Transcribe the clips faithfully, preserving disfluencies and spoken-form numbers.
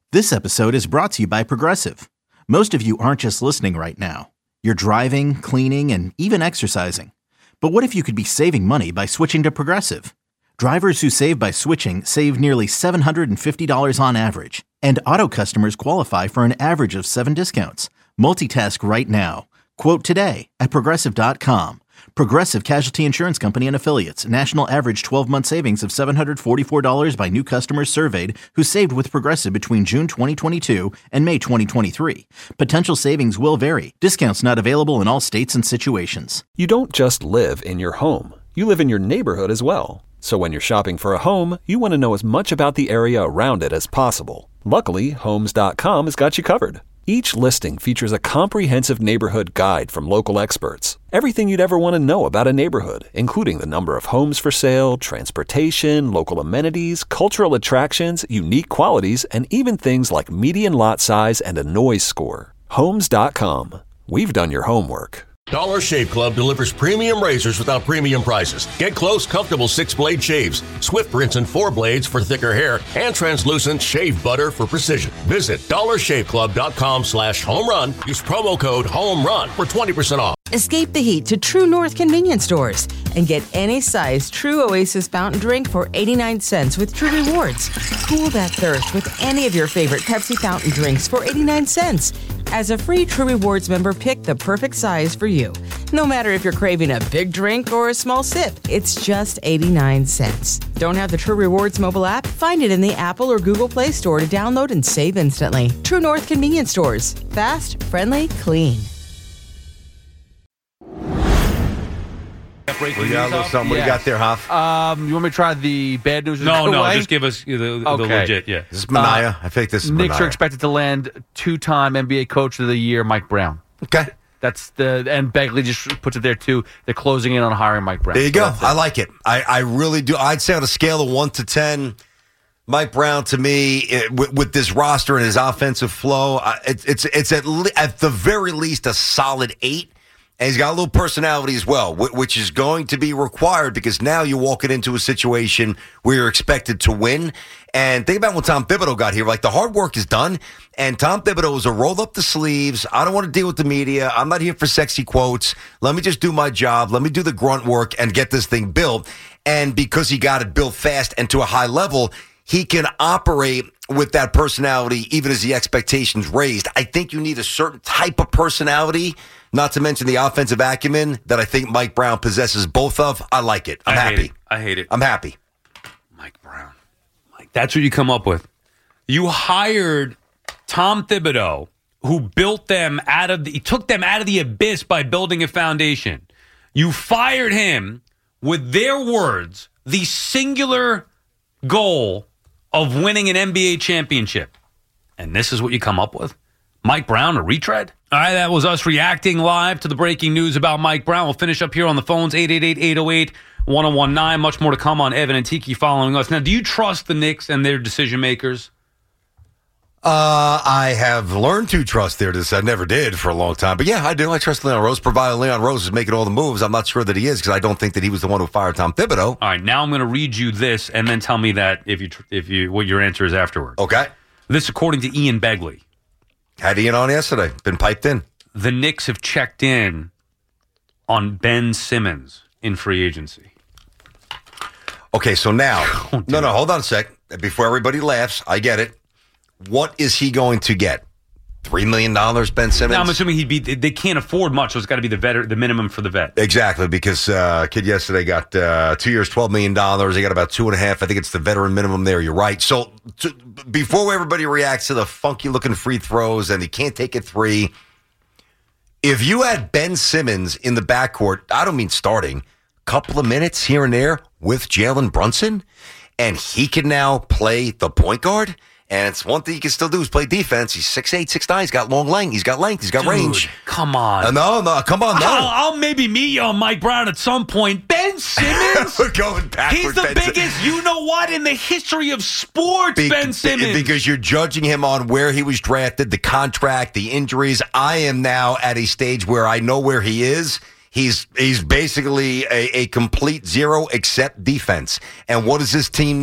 This episode is brought to you by Progressive. Most of you aren't just listening right now. You're driving, cleaning, and even exercising. But what if you could be saving money by switching to Progressive? Drivers who save by switching save nearly seven hundred fifty dollars on average. And auto customers qualify for an average of seven discounts. Multitask right now. Quote today at Progressive dot com. Progressive Casualty Insurance Company and Affiliates. National average twelve-month savings of seven hundred forty-four dollars by new customers surveyed who saved with Progressive between June twenty twenty-two and May twenty twenty-three. Potential savings will vary. Discounts not available in all states and situations. You don't just live in your home. You live in your neighborhood as well. So when you're shopping for a home, you want to know as much about the area around it as possible. Luckily, Homes dot com has got you covered. Each listing features a comprehensive neighborhood guide from local experts. Everything you'd ever want to know about a neighborhood, including the number of homes for sale, transportation, local amenities, cultural attractions, unique qualities, and even things like median lot size and a noise score. Homes dot com. We've done your homework. Dollar Shave Club delivers premium razors without premium prices. Get close, comfortable six-blade shaves, swift rinse and four blades for thicker hair, and translucent shave butter for precision. Visit dollar shave club dot com slash home run. Use promo code HOMERUN for twenty percent off. Escape the heat to True North convenience stores and get any size True Oasis fountain drink for eighty-nine cents with True Rewards. Cool that thirst with any of your favorite Pepsi fountain drinks for eighty-nine cents. As a free True Rewards member, pick the perfect size for you. No matter if you're craving a big drink or a small sip, it's just eighty-nine cents. Don't have the True Rewards mobile app? Find it in the Apple or Google Play Store to download and save instantly. True North convenience stores. Fast, friendly, clean. We got a little something. What do you got there, Hoff? Um, you want me to try the bad news? No, no, away? just give us the, the okay. legit. Yeah, this is Mania. Uh, I think this is Knicks Mania. are expected to land two-time N B A Coach of the Year, Mike Brown. Okay, that's the and Begley just puts it there too. They're closing in on hiring Mike Brown. There you so go. I like it. I, I really do. I'd say on a scale of one to ten, Mike Brown to me it, with, with this roster and his offensive flow, uh, it, it's it's at le- at the very least a solid eight. And he's got a little personality as well, which is going to be required because now you're walking into a situation where you're expected to win. And think about when Tom Thibodeau got here. Like, the hard work is done, and Tom Thibodeau is a roll up the sleeves. I don't want to deal with the media. I'm not here for sexy quotes. Let me just do my job. Let me do the grunt work and get this thing built. And because he got it built fast and to a high level, he can operate with that personality even as the expectations raised. I think you need a certain type of personality, not to mention the offensive acumen that I think Mike Brown possesses both of. I like it. I'm I happy. Hate it. I hate it. I'm happy. Mike Brown. Mike, that's what you come up with. You hired Tom Thibodeau, who built them out of the, he took them out of the abyss by building a foundation. You fired him with their words, the singular goal of winning an N B A championship. And this is what you come up with? Mike Brown, a retread? All right, that was us reacting live to the breaking news about Mike Brown. We'll finish up here on the phones, eight eight eight, eight oh eight, one oh one nine. Much more to come on Evan and Tiki following us. Now, do you trust the Knicks and their decision makers? Uh, I have learned to trust their decision. I never did for a long time. But yeah, I do. I trust Leon Rose, provided Leon Rose is making all the moves. I'm not sure that he is because I don't think that he was the one who fired Tom Thibodeau. All right, now I'm going to read you this and then tell me that if you tr- if you what your answer is afterwards. Okay. This according to Ian Begley. Had Ian on yesterday. Been piped in. The Knicks have checked in on Ben Simmons in free agency. Okay, so now, no, no, hold on a sec. Before everybody laughs, I get it. What is he going to get? Three million dollars, Ben Simmons? Now, I'm assuming he'd be. They can't afford much, so it's got to be the vet, the minimum for the vet. Exactly, because uh, kid yesterday got uh, two years, twelve million dollars. They got about two and a half. I think it's the veteran minimum there. You're right. So to, before everybody reacts to the funky looking free throws and he can't take a three, if you had Ben Simmons in the backcourt, I don't mean starting, couple of minutes here and there with Jalen Brunson, and he can now play the point guard. And it's one thing he can still do is play defense. He's six eight, six nine. He's got long length. He's got length. He's got Dude, range. Come on. Uh, no, no, come on, no. I'll, I'll maybe meet you on Mike Brown at some point. Ben Simmons? We're going backwards. He's the Ben biggest, Sim- you know what, in the history of sports, Be- Ben Simmons. Because you're judging him on where he was drafted, the contract, the injuries. I am now at a stage where I know where he is. He's he's basically a, a complete zero except defense. And what does this team need?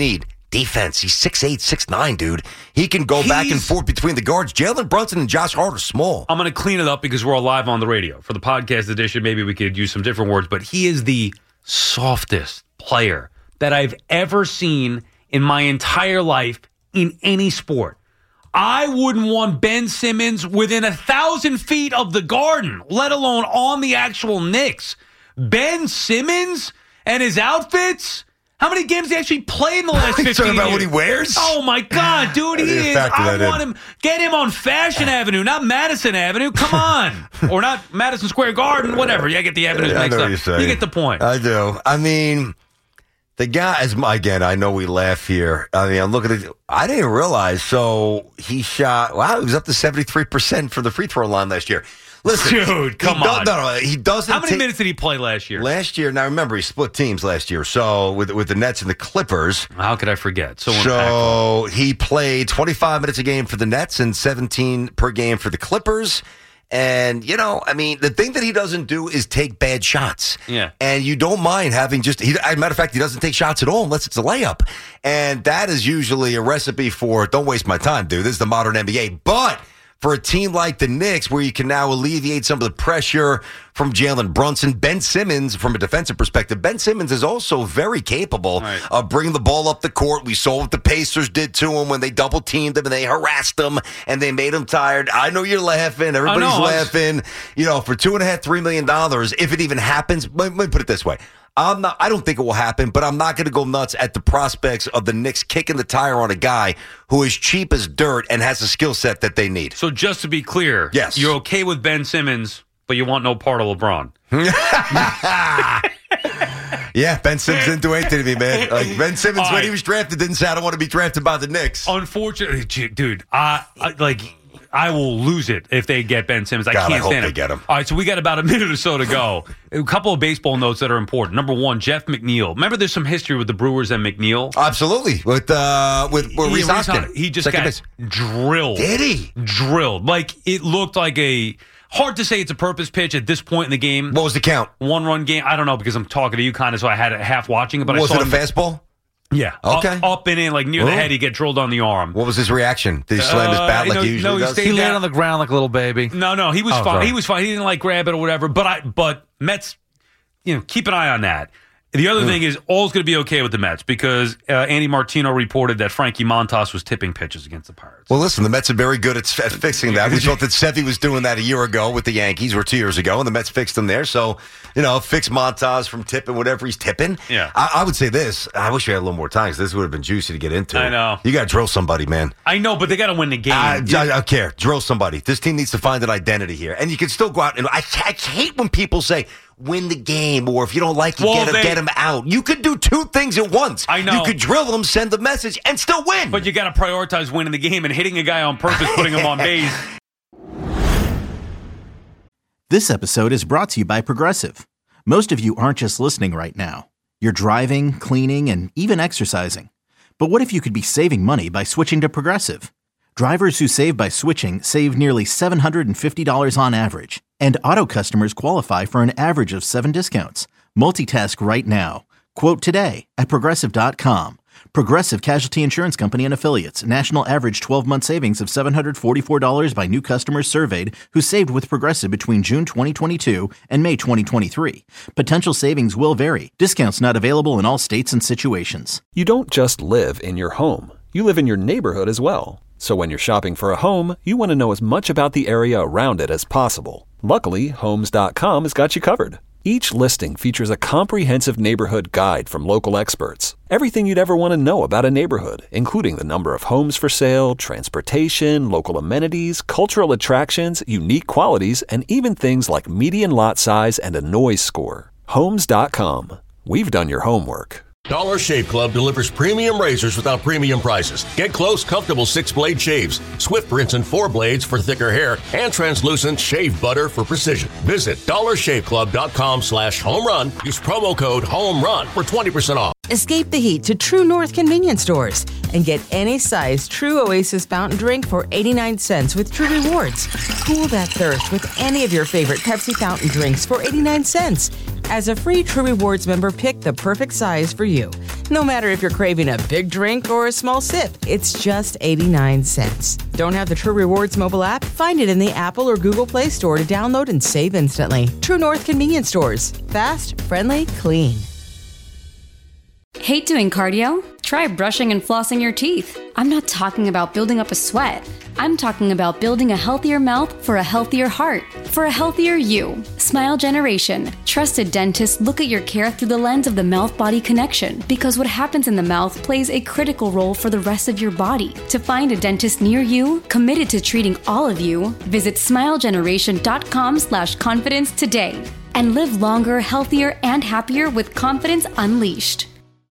defense. He's six eight, six nine, dude. He can go back and He's- forth between the guards. Jalen Brunson and Josh Hart are small. I'm going to clean it up because we're all live on the radio. For the podcast edition, maybe we could use some different words, but he is the softest player that I've ever seen in my entire life in any sport. I wouldn't want Ben Simmons within a thousand feet of the Garden, let alone on the actual Knicks. Ben Simmons and his outfits? How many games did he actually play in the last fifteen You talking about years? what he wears? Oh, my God, dude, he I didn't is. factor I that want in. him. Get him on Fashion Avenue, not Madison Avenue. Come on. Or not Madison Square Garden, whatever. Yeah, I get the avenues I mixed know what up. you're saying. You get the point. I do. I mean, the guy, as again, I know we laugh here. I mean, I'm looking at I didn't realize. So he shot, wow, he was up to seventy-three percent for the free throw line last year. Listen, Dude, he come do- on. No, no, he doesn't How many take- minutes did he play last year? Last year, now remember, he split teams last year. So with with the Nets and the Clippers. How could I forget? So impactful. So he played twenty-five minutes a game for the Nets and seventeen per game for the Clippers. And, you know, I mean, the thing that he doesn't do is take bad shots. Yeah. And you don't mind having just, he, as a matter of fact, he doesn't take shots at all unless it's a layup. And that is usually a recipe for, don't waste my time, dude. This is the modern N B A. But for a team like the Knicks, where you can now alleviate some of the pressure from Jalen Brunson, Ben Simmons, from a defensive perspective, Ben Simmons is also very capable Right. of bringing the ball up the court. We saw what the Pacers did to him when they double teamed him and they harassed him and they made him tired. I know you're laughing. Everybody's I know. laughing. You know, for two and a half, three million dollars, if it even happens, let me put it this way. I'm not, I don't think it will happen, but I'm not going to go nuts at the prospects of the Knicks kicking the tire on a guy who is cheap as dirt and has a skill set that they need. So just to be clear, Yes. you're okay with Ben Simmons, but you want no part of LeBron. Yeah, Ben Simmons didn't do anything to me, man. Like Ben Simmons, All when right. he was drafted, didn't say, I don't want to be drafted by the Knicks. Unfortunately, gee, dude, I, I like I will lose it if they get Ben Simmons. I God, I can't hope stand they him. get him. All right, so we got about a minute or so to go. A couple of baseball notes that are important. Number one, Jeff McNeil. Remember, there's some history with the Brewers and McNeil. Absolutely. With, uh, with, with Yeah, Reese Reese Hoskins. Hos- He just Second got base. drilled. Did he? Drilled. Like it looked like a hard to say it's a purpose pitch at this point in the game. What was the count? One run game. I don't know because I'm talking to you kind of, so I had it half watching it. But was I saw it a him, fastball? Yeah. Okay. Up, up and in, like near the Ooh. head, he get drilled on the arm. What was his reaction? Did he slam his Uh, bat like no, he usually no, he does? stayed He laid down. on the ground like a little baby. No, no, he was Oh, fine. sorry. He was fine. He didn't like grab it or whatever. But I, but Mets, you know, keep an eye on that. The other thing is, all's going to be okay with the Mets because uh, Andy Martino reported that Frankie Montas was tipping pitches against the Pirates. Well, listen, the Mets are very good at, at fixing that. We thought that Sevy was doing that a year ago with the Yankees or two years ago, and the Mets fixed him there. So, you know, fix Montas from tipping whatever he's tipping. Yeah. I, I would say this. I wish we had a little more time because this would have been juicy to get into. I know. You got to drill somebody, man. I know, but they got to win the game. I, I don't care. Drill somebody. This team needs to find an identity here. And you can still go out and I, I hate when people say, win the game, or if you don't like it, Well, get, him, they- get him out. You could do two things at once. I know. You could drill them, send the message, and still win. But you got to prioritize winning the game and hitting a guy on purpose, putting him on base. This episode is brought to you by Progressive. Most of you aren't just listening right now. You're driving, cleaning, and even exercising. But what if you could be saving money by switching to Progressive? Drivers who save by switching save nearly seven hundred fifty dollars on average. And auto customers qualify for an average of seven discounts. Multitask right now. Quote today at Progressive dot com. Progressive Casualty Insurance Company and Affiliates. National average twelve-month savings of seven hundred forty-four dollars by new customers surveyed who saved with Progressive between June twenty twenty-two and May twenty twenty-three. Potential savings will vary. Discounts not available in all states and situations. You don't just live in your home. You live in your neighborhood as well. So when you're shopping for a home, you want to know as much about the area around it as possible. Luckily, Homes dot com has got you covered. Each listing features a comprehensive neighborhood guide from local experts. Everything you'd ever want to know about a neighborhood, including the number of homes for sale, transportation, local amenities, cultural attractions, unique qualities, and even things like median lot size and a noise score. Homes dot com. We've done your homework. Dollar Shave Club delivers premium razors without premium prices. Get close, comfortable six-blade shaves, Swift rinse and four blades for thicker hair, and translucent shave butter for precision. Visit dollar shave club dot com slash home run. Use promo code HOMERUN for twenty percent off. Escape the heat to True North convenience stores and get any size True Oasis fountain drink for eighty-nine cents with True Rewards. Cool that thirst with any of your favorite Pepsi fountain drinks for eighty-nine cents. As a free True Rewards member, pick the perfect size for you. No matter if you're craving a big drink or a small sip, it's just eighty-nine cents. Don't have the True Rewards mobile app? Find it in the Apple or Google Play Store to download and save instantly. True North Convenience Stores. Fast, friendly, clean. Hate doing cardio? Try brushing and flossing your teeth. I'm not talking about building up a sweat. I'm talking about building a healthier mouth for a healthier heart, for a healthier you. Smile Generation. Trusted dentists look at your care through the lens of the mouth-body connection, because what happens in the mouth plays a critical role for the rest of your body. To find a dentist near you, committed to treating all of you, visit smilegeneration.com slash confidence today. And live longer, healthier, and happier with confidence unleashed.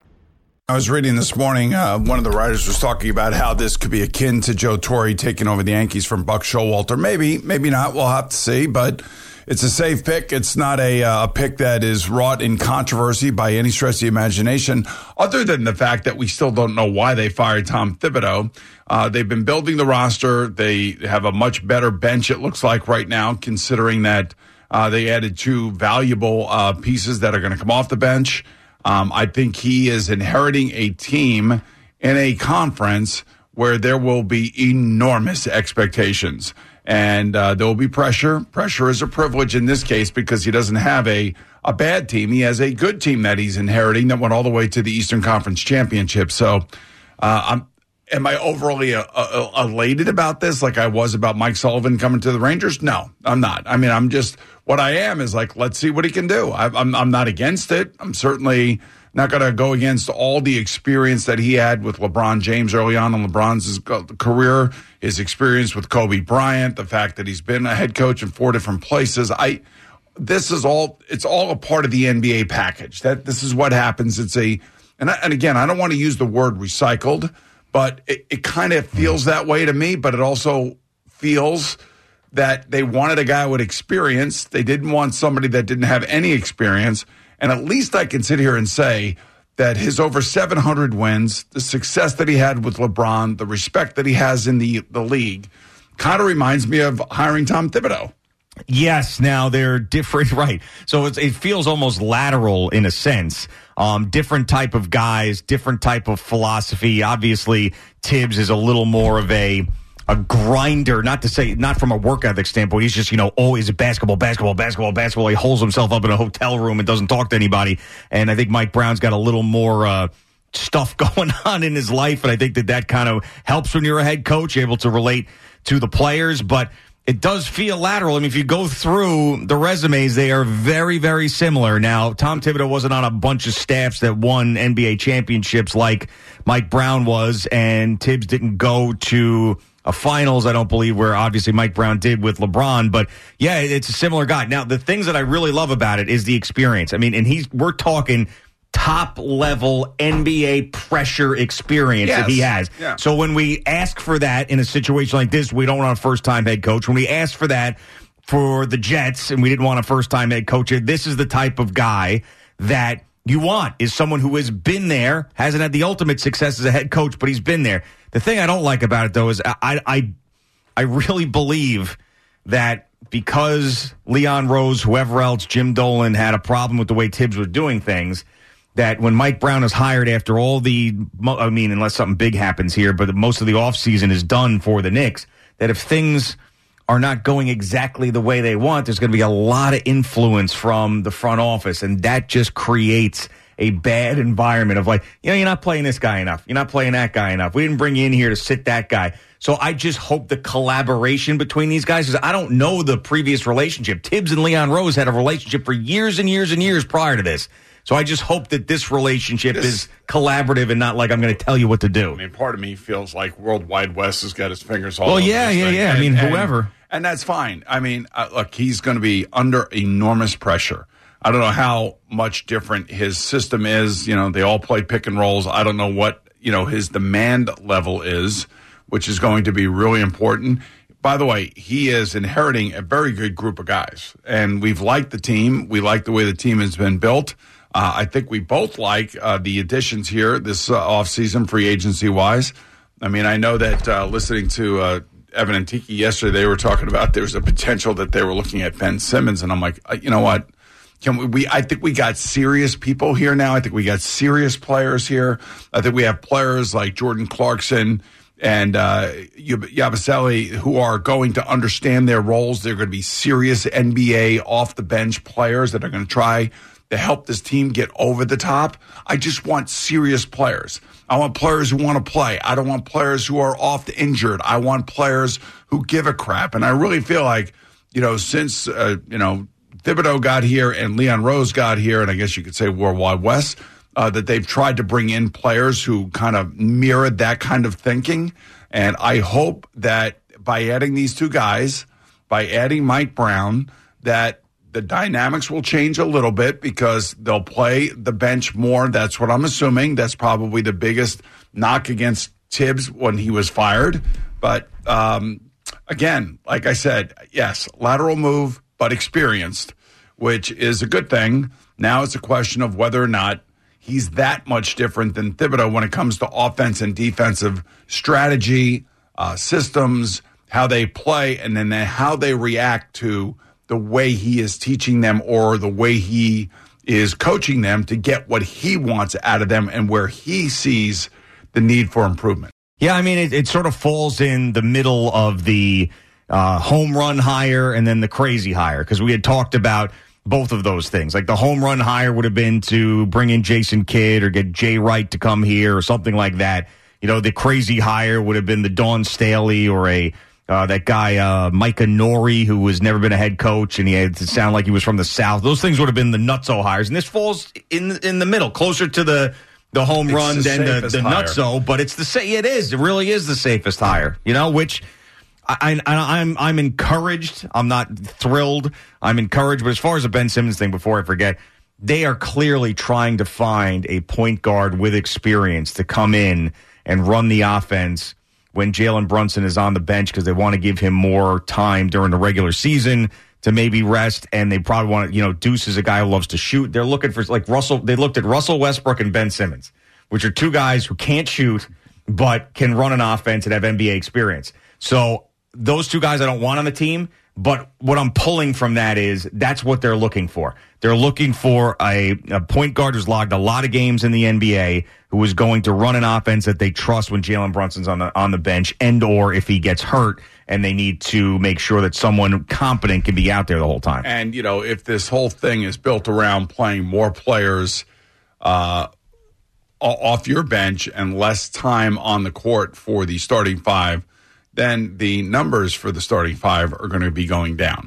I was reading this morning, uh, one of the writers was talking about how this could be akin to Joe Torre taking over the Yankees from Buck Showalter. Maybe, maybe not. We'll have to see, but it's a safe pick. It's not a, uh, a pick that is wrought in controversy by any stretch of the imagination, other than the fact that we still don't know why they fired Tom Thibodeau. Uh, they've been building the roster. They have a much better bench, it looks like right now, considering that uh, they added two valuable uh, pieces that are going to come off the bench. Um, I think he is inheriting a team in a conference where there will be enormous expectations, and uh, there will be pressure. Pressure is a privilege in this case because he doesn't have a, a bad team. He has a good team that he's inheriting that went all the way to the Eastern Conference Championship. So uh, I'm, am I overly uh, uh, elated about this like I was about Mike Sullivan coming to the Rangers? No, I'm not. I mean, I'm just – what I am is like, let's see what he can do. I, I'm I'm not against it. I'm certainly not going to go against all the experience that he had with LeBron James early on in LeBron's career, his experience with Kobe Bryant, the fact that he's been a head coach in four different places. I this is all it's all a part of the N B A package. That this is what happens. It's a and I, and again, I don't want to use the word recycled, but it, it kind of feels that way to me. But it also feels that they wanted a guy with experience. They didn't want somebody that didn't have any experience. And at least I can sit here and say that his over seven hundred wins, the success that he had with LeBron, the respect that he has in the, the league, kind of reminds me of hiring Tom Thibodeau. Yes, now they're different, right? So it's, it feels almost lateral in a sense. Um, different type of guys, different type of philosophy. Obviously, Tibbs is a little more of a a grinder, not to say, not from a work ethic standpoint. He's just, you know, always basketball, basketball, basketball, basketball. He holds himself up in a hotel room and doesn't talk to anybody. And I think Mike Brown's got a little more uh, stuff going on in his life. And I think that that kind of helps when you're a head coach, you're able to relate to the players. But it does feel lateral. I mean, if you go through the resumes, they are very, very similar. Now, Tom Thibodeau wasn't on a bunch of staffs that won N B A championships like Mike Brown was, and Tibbs didn't go to a finals, I don't believe, where obviously Mike Brown did with LeBron. But yeah, it's a similar guy. Now, the things that I really love about it is the experience. I mean, and he's we're talking top level N B A pressure experience yes. that he has. Yeah. So when we ask for that in a situation like this, we don't want a first time head coach. When we ask for that for the Jets and we didn't want a first time head coach, this is the type of guy that you want, is someone who has been there, hasn't had the ultimate success as a head coach, but he's been there. The thing I don't like about it, though, is I I, I really believe that because Leon Rose, whoever else, Jim Dolan, had a problem with the way Tibbs was doing things, that when Mike Brown is hired after all the, I mean, unless something big happens here, but most of the offseason is done for the Knicks, that if things are not going exactly the way they want, there's going to be a lot of influence from the front office, and that just creates a bad environment of like, you know, you're not playing this guy enough. You're not playing that guy enough. We didn't bring you in here to sit that guy. So I just hope the collaboration between these guys, because I don't know the previous relationship. Tibbs and Leon Rose had a relationship for years and years and years prior to this. So I just hope that this relationship this, is collaborative and not like I'm going to tell you what to do. I mean, part of me feels like World Wide West has got his fingers all well, over yeah, this yeah, thing. yeah. And, I mean, and, whoever. And that's fine. I mean, uh, look, he's going to be under enormous pressure. I don't know how much different his system is. You know, they all play pick and rolls. I don't know what, you know, his demand level is, which is going to be really important. By the way, he is inheriting a very good group of guys, and we've liked the team. We like the way the team has been built. Uh, I think we both like uh, the additions here this uh, offseason, free agency-wise. I mean, I know that uh, listening to uh, Evan and Tiki yesterday, they were talking about there's a potential that they were looking at Ben Simmons, and I'm like, uh, you know what? Can we, we? I think we got serious people here now. I think we got serious players here. I think we have players like Jordan Clarkson and uh, Yabusele who are going to understand their roles. They're going to be serious N B A off the bench players that are going to try to help this team get over the top. I just want serious players. I want players who want to play. I don't want players who are oft injured. I want players who give a crap. And I really feel like, you know, since, uh, you know, Thibodeau got here and Leon Rose got here, and I guess you could say Worldwide West, uh, that they've tried to bring in players who kind of mirrored that kind of thinking. And I hope that by adding these two guys, by adding Mike Brown, that the dynamics will change a little bit because they'll play the bench more. That's what I'm assuming. That's probably the biggest knock against Tibbs when he was fired. But um, again, like I said, yes, lateral move, but experienced, which is a good thing. Now it's a question of whether or not he's that much different than Thibodeau when it comes to offense and defensive strategy, uh, systems, how they play, and then how they react to the way he is teaching them or the way he is coaching them to get what he wants out of them and where he sees the need for improvement. Yeah, I mean, it, it sort of falls in the middle of the uh, home run hire and then the crazy hire, because we had talked about both of those things. Like the home run hire would have been to bring in Jason Kidd or get Jay Wright to come here or something like that. You know, the crazy hire would have been the Dawn Staley or a uh, that guy uh, Micah Nori, who has never been a head coach and he had to sound like he was from the South. Those things would have been the nutso hires, and this falls in in the middle, closer to the the home it's run the than the, the nutso. But it's the sa- it is it really is the safest hire. You know, which. I, I, I'm I'm encouraged. I'm not thrilled. I'm encouraged. But as far as the Ben Simmons thing, before I forget, they are clearly trying to find a point guard with experience to come in and run the offense when Jalen Brunson is on the bench because they want to give him more time during the regular season to maybe rest. And they probably want to, you know, Deuce is a guy who loves to shoot. They're looking for, like, Russell. They looked at Russell Westbrook and Ben Simmons, which are two guys who can't shoot but can run an offense and have N B A experience. So those two guys I don't want on the team, but what I'm pulling from that is that's what they're looking for. They're looking for a, a point guard who's logged a lot of games in the N B A, who is going to run an offense that they trust when Jalen Brunson's on the on the bench, and or if he gets hurt and they need to make sure that someone competent can be out there the whole time. And, you know, if this whole thing is built around playing more players uh, off your bench and less time on the court for the starting five, then the numbers for the starting five are going to be going down.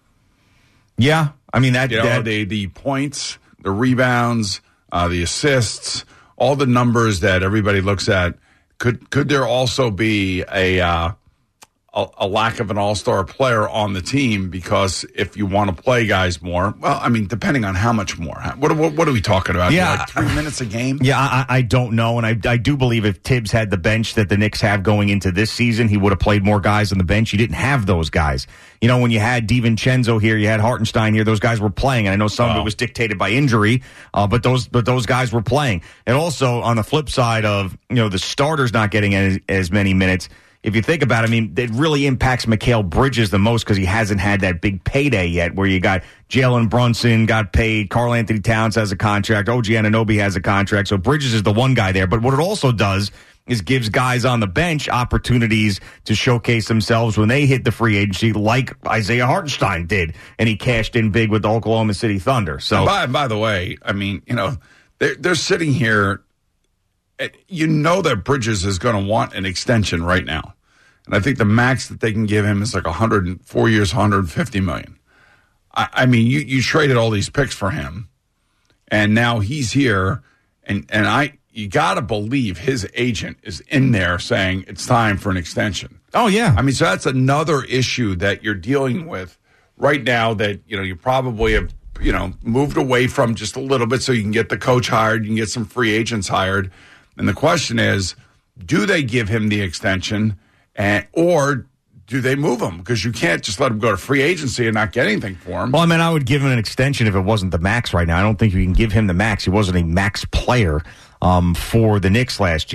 Yeah, I mean that. You know, that the the points, the rebounds, uh, the assists, all the numbers that everybody looks at. Could could there also be a uh, a, a lack of an all-star player on the team because if you want to play guys more, well, I mean, depending on how much more. What what, what are we talking about? Yeah, like three minutes a game. Yeah, I, I don't know, and I I do believe if Tibbs had the bench that the Knicks have going into this season, he would have played more guys on the bench. You didn't have those guys. You know, when you had DiVincenzo here, you had Hartenstein here. Those guys were playing, and I know some wow. of it was dictated by injury, uh, but those but those guys were playing. And also on the flip side of, you know, the starters not getting as, as many minutes. If you think about it, I mean, it really impacts Mikal Bridges the most because he hasn't had that big payday yet where you got Jalen Brunson got paid, Karl Anthony Towns has a contract, O G Anunoby has a contract, so Bridges is the one guy there. But what it also does is gives guys on the bench opportunities to showcase themselves when they hit the free agency like Isaiah Hartenstein did, and he cashed in big with the Oklahoma City Thunder. So, by, by the way, I mean, you know, they're, they're sitting here. You know that Bridges is going to want an extension right now. And I think the max that they can give him is like one hundred four years, one hundred fifty million dollars. I, I mean, you, you traded all these picks for him, and now he's here, and, and I you got to believe his agent is in there saying it's time for an extension. Oh, yeah. I mean, so that's another issue that you're dealing with right now that, you know, you probably have, you know, moved away from just a little bit so you can get the coach hired, you can get some free agents hired. And the question is, do they give him the extension? And, or do they move him? Because you can't just let him go to free agency and not get anything for him. Well, I mean, I would give him an extension if it wasn't the max right now. I don't think you can give him the max. He wasn't a max player um, for the Knicks last year.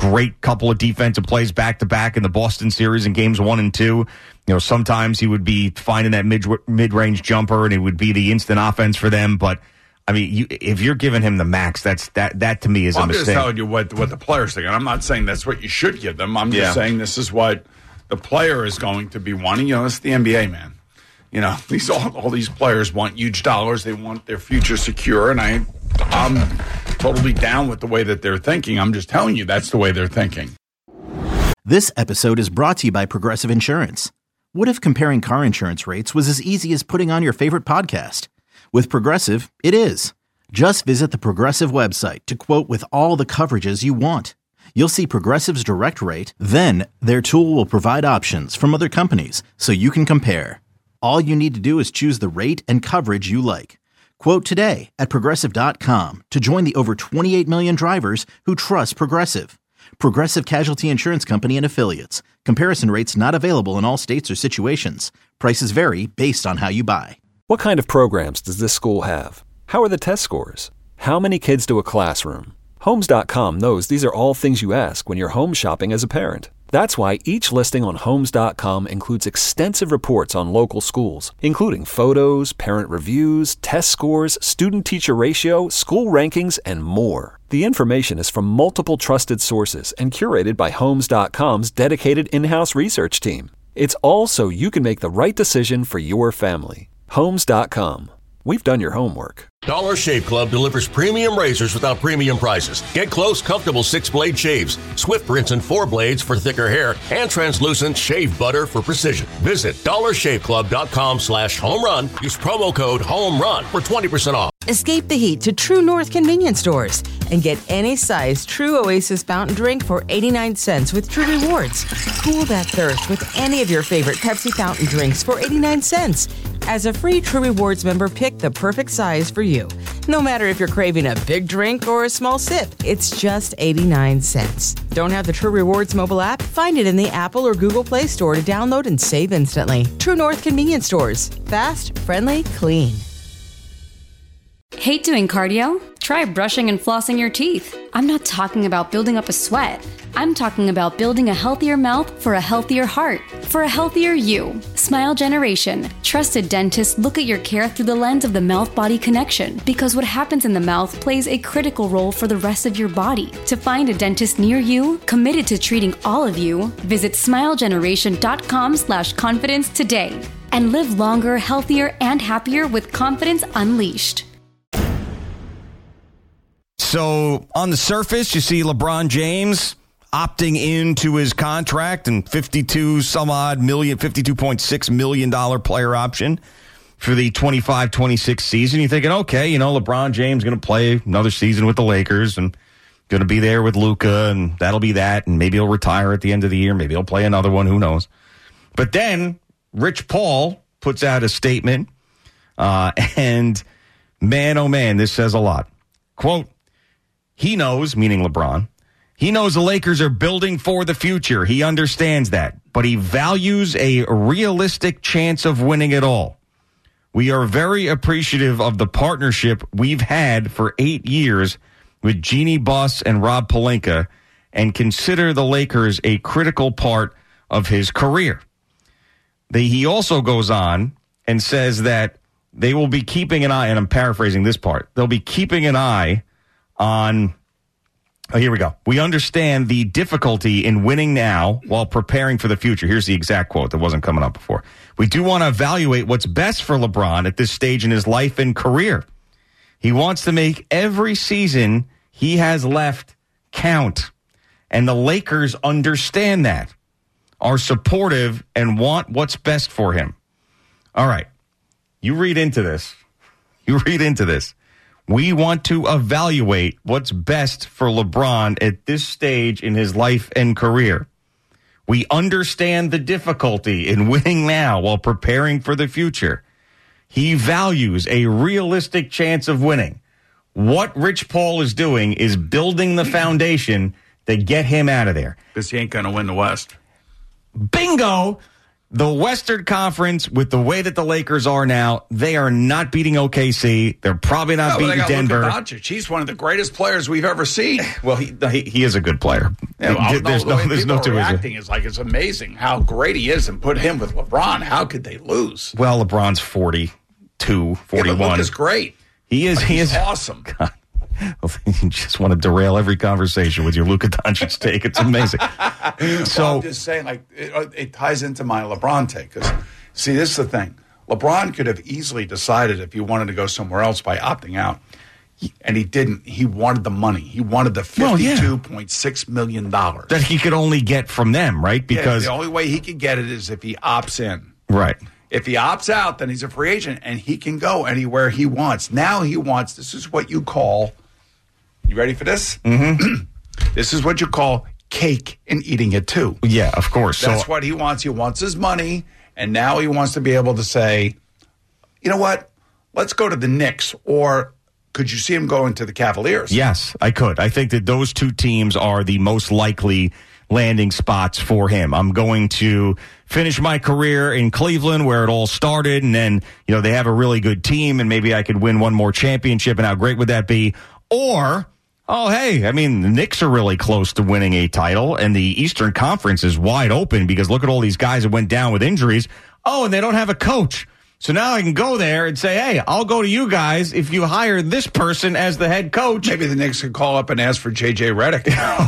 great couple of defensive plays back to back in the Boston series in games one and two. You know, sometimes he would be finding that mid mid range jumper, and it would be the instant offense for them. But I mean, you, if you're giving him the max, that's that that to me is well, a I'm mistake. I'm just telling you what what the players think. And I'm not saying that's what you should give them. I'm just Yeah. saying this is what the player is going to be wanting. You know, it's the N B A, man. You know, these all, all these players want huge dollars. They want their future secure, and I, I'm totally down with the way that they're thinking. I'm just telling you that's the way they're thinking. This episode is brought to you by Progressive Insurance. What if comparing car insurance rates was as easy as putting on your favorite podcast? With Progressive, it is. Just visit the Progressive website to quote with all the coverages you want. You'll see Progressive's direct rate, then their tool will provide options from other companies so you can compare. All you need to do is choose the rate and coverage you like. Quote today at Progressive dot com to join the over twenty-eight million drivers who trust Progressive. Progressive Casualty Insurance Company and Affiliates. Comparison rates not available in all states or situations. Prices vary based on how you buy. What kind of programs does this school have? How are the test scores? How many kids do a classroom? Homes dot com knows these are all things you ask when you're home shopping as a parent. That's why each listing on Homes dot com includes extensive reports on local schools, including photos, parent reviews, test scores, student-teacher ratio, school rankings, and more. The information is from multiple trusted sources and curated by Homes dot com's dedicated in-house research team. It's all so you can make the right decision for your family. Homes dot com. We've done your homework. Dollar Shave Club delivers premium razors without premium prices. Get close, comfortable six-blade shaves, Swift rinse and four blades for thicker hair, and translucent shave butter for precision. Visit dollar shave club dot com slash home run. Use promo code HOMERUN for twenty percent off. Escape the heat to True North convenience stores and get any size True Oasis fountain drink for eighty-nine cents with True Rewards. Cool that thirst with any of your favorite Pepsi fountain drinks for eighty-nine cents. As a free True Rewards member, pick the perfect size for you. No matter if you're craving a big drink or a small sip, it's just eighty-nine cents. Don't have the True Rewards mobile app? Find it in the Apple or Google Play Store to download and save instantly. True North convenience stores. Fast, friendly, clean. Hate doing cardio? Try brushing and flossing your teeth. I'm not talking about building up a sweat. I'm talking about building a healthier mouth for a healthier heart, for a healthier you. Smile Generation. Trusted dentists look at your care through the lens of the mouth-body connection, because what happens in the mouth plays a critical role for the rest of your body. To find a dentist near you, committed to treating all of you, visit smile generation dot com slash confidence today. And live longer, healthier, and happier with confidence unleashed. So on the surface, you see LeBron James opting into his contract and fifty-two some odd million, fifty-two point six million dollars player option for the twenty-five twenty-six season. You're thinking, okay, you know, LeBron James going to play another season with the Lakers and going to be there with Luka, and that'll be that. And maybe he'll retire at the end of the year. Maybe he'll play another one. Who knows? But then Rich Paul puts out a statement, uh, and man, oh man, this says a lot. Quote, he knows, meaning LeBron, he knows the Lakers are building for the future. He understands that, but he values a realistic chance of winning it all. We are very appreciative of the partnership we've had for eight years with Jeannie Buss and Rob Pelinka, and consider the Lakers a critical part of his career. They, he also goes on and says that they will be keeping an eye, and I'm paraphrasing this part, they'll be keeping an eye on, oh, here we go. We understand the difficulty in winning now while preparing for the future. Here's the exact quote that wasn't coming up before. We do want to evaluate what's best for LeBron at this stage in his life and career. He wants to make every season he has left count. And the Lakers understand that, are supportive, and want what's best for him. All right. You read into this. You read into this. We want to evaluate what's best for LeBron at this stage in his life and career. We understand the difficulty in winning now while preparing for the future. He values a realistic chance of winning. What Rich Paul is doing is building the foundation to get him out of there. Because he ain't going to win the West. Bingo! The Western Conference, with the way that the Lakers are now, they are not beating O K C. They're probably not No, but they beating got Denver. Luka Doncic. He's one of the greatest players we've ever seen. Well, he, he he is a good player. Yeah, well, there's the no way there's no people two are ways. reacting is like it's amazing how great he is, and put him with LeBron. How could they lose? Well, LeBron's forty-two, forty-one. Yeah, Luka's great. He is. Like, he he's is awesome. God. You just want to derail every conversation with your Luka Doncic take. It's amazing. So well, I'm just saying, like it, it ties into my LeBron take. Because see, this is the thing: LeBron could have easily decided if he wanted to go somewhere else by opting out, and he didn't. He wanted the money. He wanted the Well, yeah. fifty-two point six million dollars that he could only get from them, right? Because yeah, the only way he could get it is if he opts in. right. If he opts out, then he's a free agent, and he can go anywhere he wants. Now he wants. This is what you call. You ready for this? Mm-hmm. This is what you call cake and eating it too. Yeah, of course. That's so, what he wants. He wants his money, and now he wants to be able to say, you know what? Let's go to the Knicks, or could you see him going to the Cavaliers? Yes, I could. I think that those two teams are the most likely landing spots for him. I'm going to finish my career in Cleveland where it all started, and then, you know, they have a really good team, and maybe I could win one more championship, and how great would that be? Or, oh, hey, I mean, the Knicks are really close to winning a title, and the Eastern Conference is wide open because look at all these guys that went down with injuries. Oh, and they don't have a coach. So now I can go there and say, hey, I'll go to you guys if you hire this person as the head coach. Maybe the Knicks could call up and ask for J J Redick.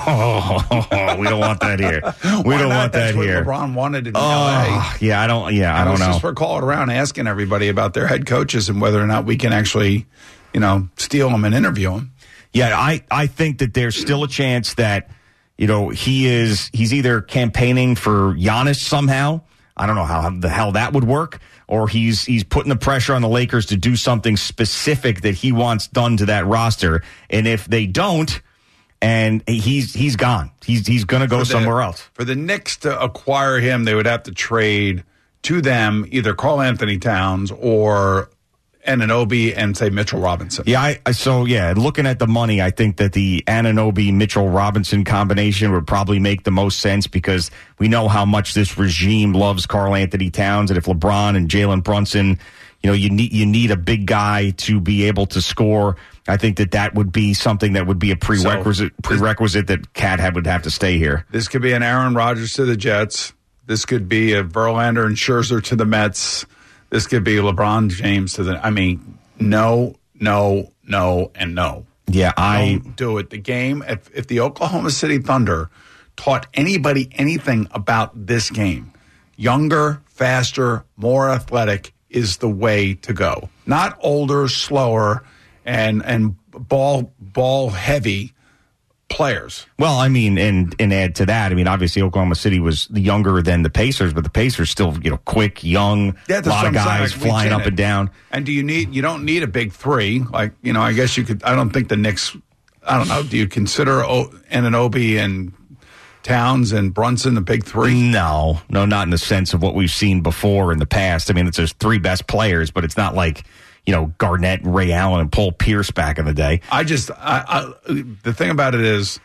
Oh, we don't want that here. We Why don't not? want that That's what here. LeBron wanted in Oh, L A. yeah, I don't. Yeah, I And don't it's know. just we're calling around asking everybody about their head coaches and whether or not we can actually, you know, steal them and interview them. Yeah, I, I think that there's still a chance that, you know, he is, he's either campaigning for Giannis somehow. I don't know how the hell that would work. Or he's, he's putting the pressure on the Lakers to do something specific that he wants done to that roster. And if they don't, and he's, he's gone, he's, he's going to go For the- somewhere else. For the Knicks to acquire him, they would have to trade to them either Karl Anthony Towns or Anunoby and say Mitchell Robinson. Yeah, I, I so yeah, looking at the money, I think that the Anunoby Mitchell Robinson combination would probably make the most sense because we know how much this regime loves Karl Anthony Towns, and if LeBron and Jalen Brunson, you know, you need you need a big guy to be able to score. I think that that would be something that would be a prerequisite so, prerequisite that Cat had would have to stay here. This could be an Aaron Rodgers to the Jets. This could be a Verlander and Scherzer to the Mets. This could be LeBron James to the. I mean, no, no, no, and no. Yeah, I don't do it. The game. If if the Oklahoma City Thunder taught anybody anything about this game, younger, faster, more athletic is the way to go. Not older, slower, and and ball ball heavy players. Well, I mean, and and add to that, I mean, obviously Oklahoma City was younger than the Pacers, but the Pacers still, you know, quick, young, Yeah, a that's lot what of I'm saying. guys Like, we flying can up it. and down. And do you need? You don't need a big three. Like, you know, I guess you could. I don't think the Knicks. I don't know. Do you consider o- Anunoby and Towns and Brunson the big three? No, no, not in the sense of what we've seen before in the past. I mean, it's just three best players, but it's not like, you know, Garnett, Ray Allen, and Paul Pierce back in the day. I just, I, I, the thing about it is,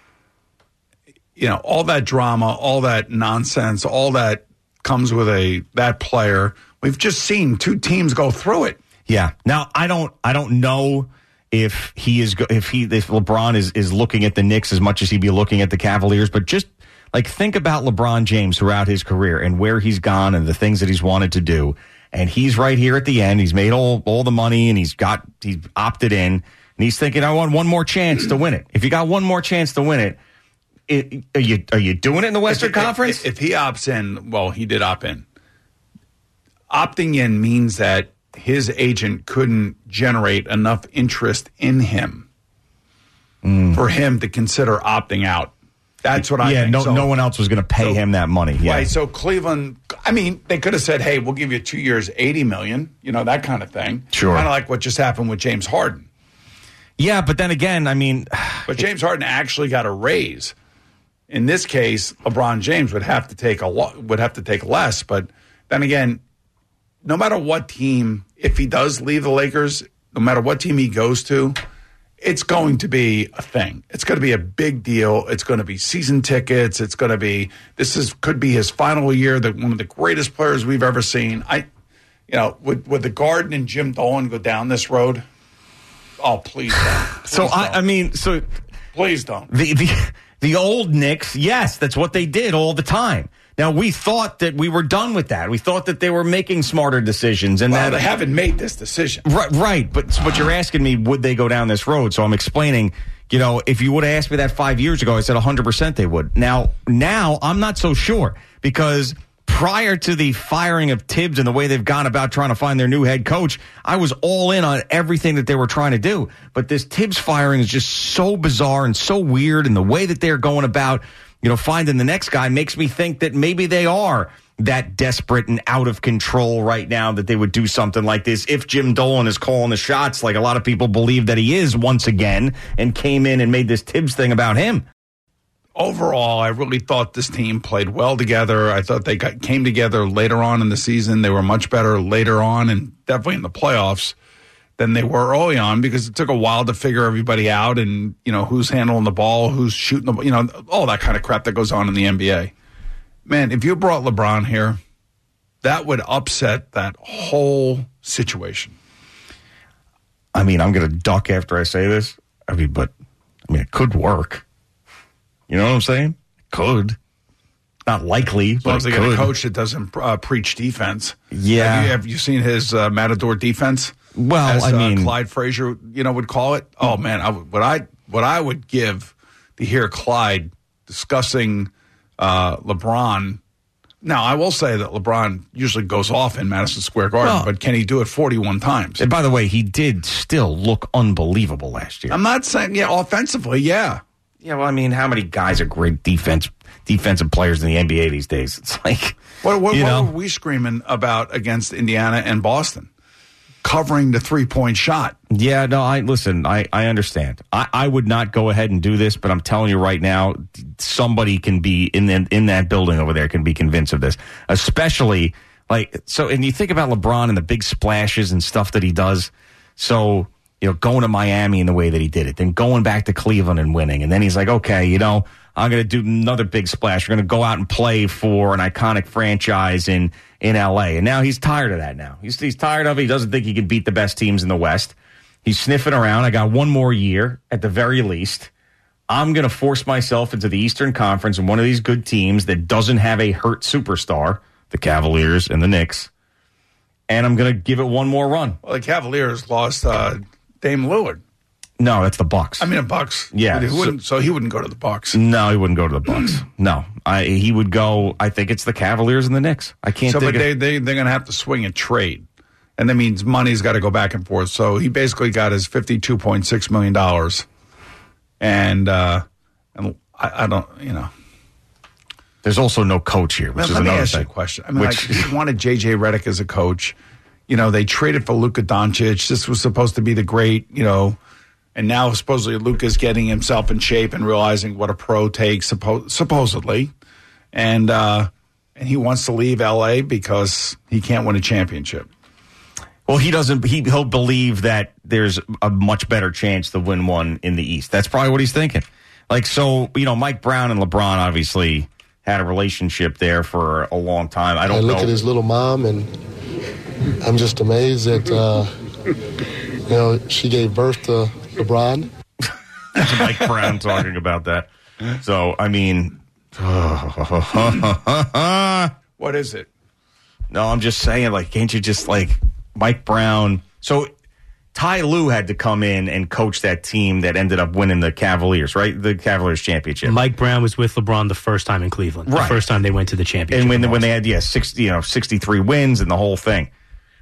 you know, all that drama, all that nonsense, all that comes with a that player. We've just seen two teams go through it. Yeah. Now, I don't, I don't know if he is, go- if he, if LeBron is is looking at the Knicks as much as he'd be looking at the Cavaliers, but just like think about LeBron James throughout his career and where he's gone and the things that he's wanted to do. And he's right here at the end. He's made all, all the money and he's got, he's opted in and he's thinking, I want one more chance to win it. If you got one more chance to win it, it are you, are you doing it in the Western if, Conference? If, if he opts in, well, he did opt in. Opting in means that his agent couldn't generate enough interest in him Mm. for him to consider opting out. That's what I yeah, think. no, So- no one else was going to pay so- him that money. Yeah. Right. So Cleveland, I mean, they could have said, "Hey, we'll give you two years, eighty million." You know, that kind of thing. Sure. Kind of like what just happened with James Harden. Yeah, but then again, I mean, But James Harden actually got a raise. In this case, LeBron James would have to take a lot, would have to take less. But then again, no matter what team, if he does leave the Lakers, no matter what team he goes to, it's going to be a thing. It's going to be a big deal. It's going to be season tickets. It's going to be this is could be his final year. That one of the greatest players we've ever seen. I, you know, would would the Garden and Jim Dolan go down this road? Oh, please don't. Please so don't. I, I mean, so please don't. The the the old Knicks, yes, that's what they did all the time. Now, we thought that we were done with that. We thought that they were making smarter decisions. And well, that, they haven't made this decision. Right, right. But, but you're asking me, would they go down this road? So I'm explaining, you know, if you would have asked me that five years ago, I said one hundred percent they would. Now, now I'm not so sure because prior to the firing of Tibbs and the way they've gone about trying to find their new head coach, I was all in on everything that they were trying to do. But this Tibbs firing is just so bizarre and so weird, and the way that they're going about, you know, finding the next guy makes me think that maybe they are that desperate and out of control right now that they would do something like this if Jim Dolan is calling the shots like a lot of people believe that he is once again and came in and made this Tibbs thing about him. Overall, I really thought this team played well together. I thought they got, came together later on in the season. They were much better later on and definitely in the playoffs than they were early on because it took a while to figure everybody out and, you know, who's handling the ball, who's shooting the ball, you know, all that kind of crap that goes on in the N B A. Man, if you brought LeBron here, that would upset that whole situation. I mean, I'm going to duck after I say this. I mean, but, I mean, it could work. You know what I'm saying? It could. Not likely, as but long as they could. get a coach that doesn't uh, preach defense. Yeah. Have you, have you seen his uh, Matador defense? Well, as, I mean, uh, Clyde Frazier, you know, would call it. Oh man, I would, what I what I would give to hear Clyde discussing uh, LeBron. Now, I will say that LeBron usually goes off in Madison Square Garden, well, but can he do it forty-one times? And by the way, he did still look unbelievable last year. I'm not saying, yeah, offensively, yeah. Yeah, well, I mean, how many guys are great defense defensive players in the N B A these days? It's like, what, what, you what know? were we screaming about against Indiana and Boston? Covering the three-point shot. Yeah, no, I listen, I, I understand. I, I would not go ahead and do this, but I'm telling you right now, somebody can be in the, in that building over there can be convinced of this. Especially, like, so, and you think about LeBron and the big splashes and stuff that he does. So, you know, going to Miami in the way that he did it, then going back to Cleveland and winning. And then he's like, okay, you know, I'm going to do another big splash. We're going to go out and play for an iconic franchise in, in L A. And now he's tired of that now. He's, he's tired of it. He doesn't think he can beat the best teams in the West. He's sniffing around. I got one more year at the very least. I'm going to force myself into the Eastern Conference and one of these good teams that doesn't have a hurt superstar, the Cavaliers and the Knicks. And I'm going to give it one more run. Well, the Cavaliers lost uh, Dame Lillard. No, that's the Bucks. I mean, the Bucks. Yeah. He wouldn't, so he wouldn't go to the Bucks. No, he wouldn't go to the Bucks. No, I, he would go. I think it's the Cavaliers and the Knicks. I can't. So, think but of, they they they're going to have to swing a trade, and that means money's got to go back and forth. So he basically got his fifty-two point six million dollars, and uh, and I, I don't, you know. There's also no coach here, which Let, is let me another ask thing. you a question. I mean, Which- like, he wanted J J Redick as a coach. You know, they traded for Luka Doncic. This was supposed to be the great, you know. And now supposedly Luka's getting himself in shape and realizing what a pro takes, suppo- supposedly. And uh, and he wants to leave L A because he can't win a championship. Well, he doesn't. He, he'll believe that there's a much better chance to win one in the East. That's probably what he's thinking. Like, so, you know, Mike Brown and LeBron obviously had a relationship there for a long time. I don't I look know. at his little mom, and I'm just amazed that, uh, you know, she gave birth to LeBron. That's Mike Brown talking about that. So, I mean, What is it? no, I'm just saying, like, can't you just, like, Mike Brown? So, Ty Lue had to come in and coach that team that ended up winning the Cavaliers, right? The Cavaliers championship. Mike Brown was with LeBron the first time in Cleveland. Right. The first time they went to the championship. And when when they had yeah sixty you know sixty-three wins and the whole thing.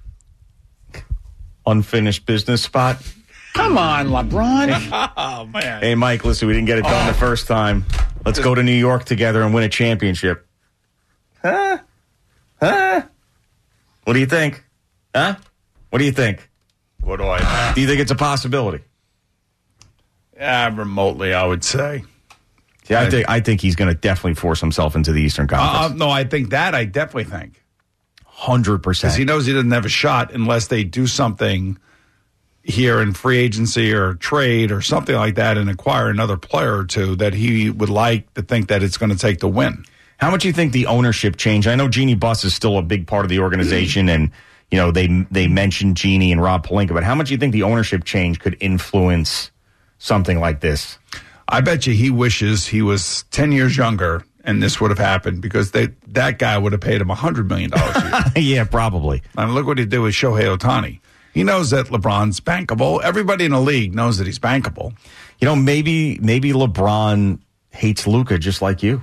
Unfinished business spot. Come on, LeBron. Oh, man. Hey, Mike, listen, we didn't get it done Oh. the first time. Let's go to New York together and win a championship. Huh? Huh? What do you think? Huh? What do you think? What do I Do you think it's a possibility? Yeah, remotely, I would say. Yeah, I think I think he's going to definitely force himself into the Eastern Uh, Conference. no, I think that I definitely think. Hundred percent. Because he knows he doesn't have a shot unless they do something, here in free agency or trade or something like that and acquire another player or two that he would like to think that it's going to take to win. How much do you think the ownership change? I know Jeannie Buss is still a big part of the organization, and you know they they mentioned Jeannie and Rob Pelinka, but how much do you think the ownership change could influence something like this? I bet you he wishes he was ten years younger and this would have happened, because they that guy would have paid him one hundred million dollars a year. Yeah, probably. I mean, look what he did with Shohei Ohtani. He knows that LeBron's bankable. Everybody in the league knows that he's bankable. You know, maybe maybe LeBron hates Luka just like you.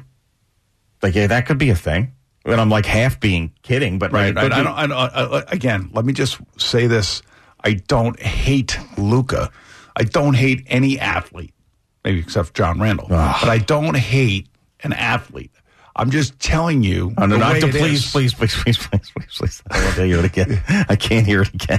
Like, yeah, that could be a thing. And I'm like half being kidding, but right. Like, I, I don't, I don't, I, again, let me just say this: I don't hate Luka. I don't hate any athlete, maybe except John Randall. Ugh. But I don't hate an athlete. I'm just telling you. Oh, no, the not way to it please, is. please, please, please, please, please, please. I don't want to hear it again. I can't hear it again.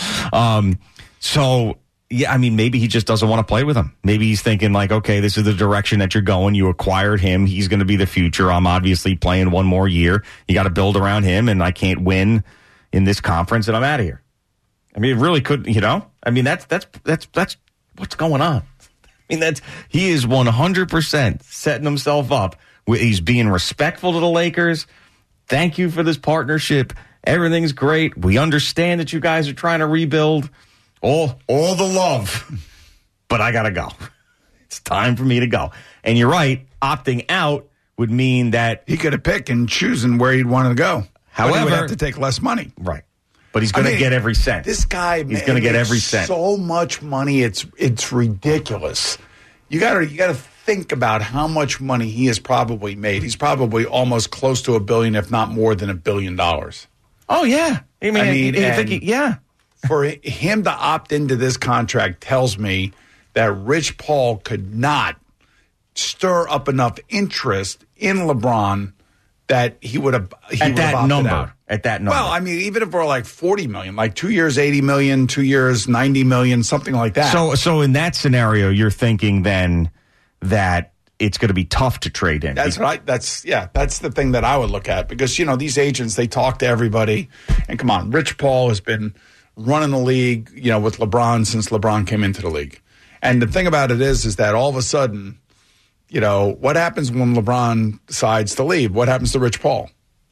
Um, so. Yeah, I mean, maybe he just doesn't want to play with him. Maybe he's thinking like, okay, this is the direction that you're going. You acquired him. He's going to be the future. I'm obviously playing one more year. You got to build around him, and I can't win in this conference, and I'm out of here. I mean, it really could, you know? I mean, that's that's that's that's what's going on. I mean, that's he is one hundred percent setting himself up. He's being respectful to the Lakers. Thank you for this partnership. Everything's great. We understand that you guys are trying to rebuild. All, all the love, but I got to go. It's time for me to go. And you're right, opting out would mean that he could have picked and choosing where he'd want to go. However, but he would have to take less money. Right. But he's going to get every cent. This guy, he's going to get every cent. So much money, it's it's ridiculous. You got to you got to think about how much money he has probably made. He's probably almost close to a billion, if not more than a billion dollars. Oh yeah, I mean, I mean, I think he, yeah. For him to opt into this contract tells me that Rich Paul could not stir up enough interest in LeBron that he would have he at would that have opted number. out. At that number. Well, I mean, even if we're like forty million, like two years eighty million, two years ninety million, something like that. So, so in that scenario, you're thinking then that it's going to be tough to trade in. That's right. That's yeah. That's the thing that I would look at, because you know these agents, they talk to everybody, and come on, Rich Paul has been running the league, you know, with LeBron since LeBron came into the league. And the thing about it is, is that all of a sudden, you know, what happens when LeBron decides to leave? What happens to Rich Paul?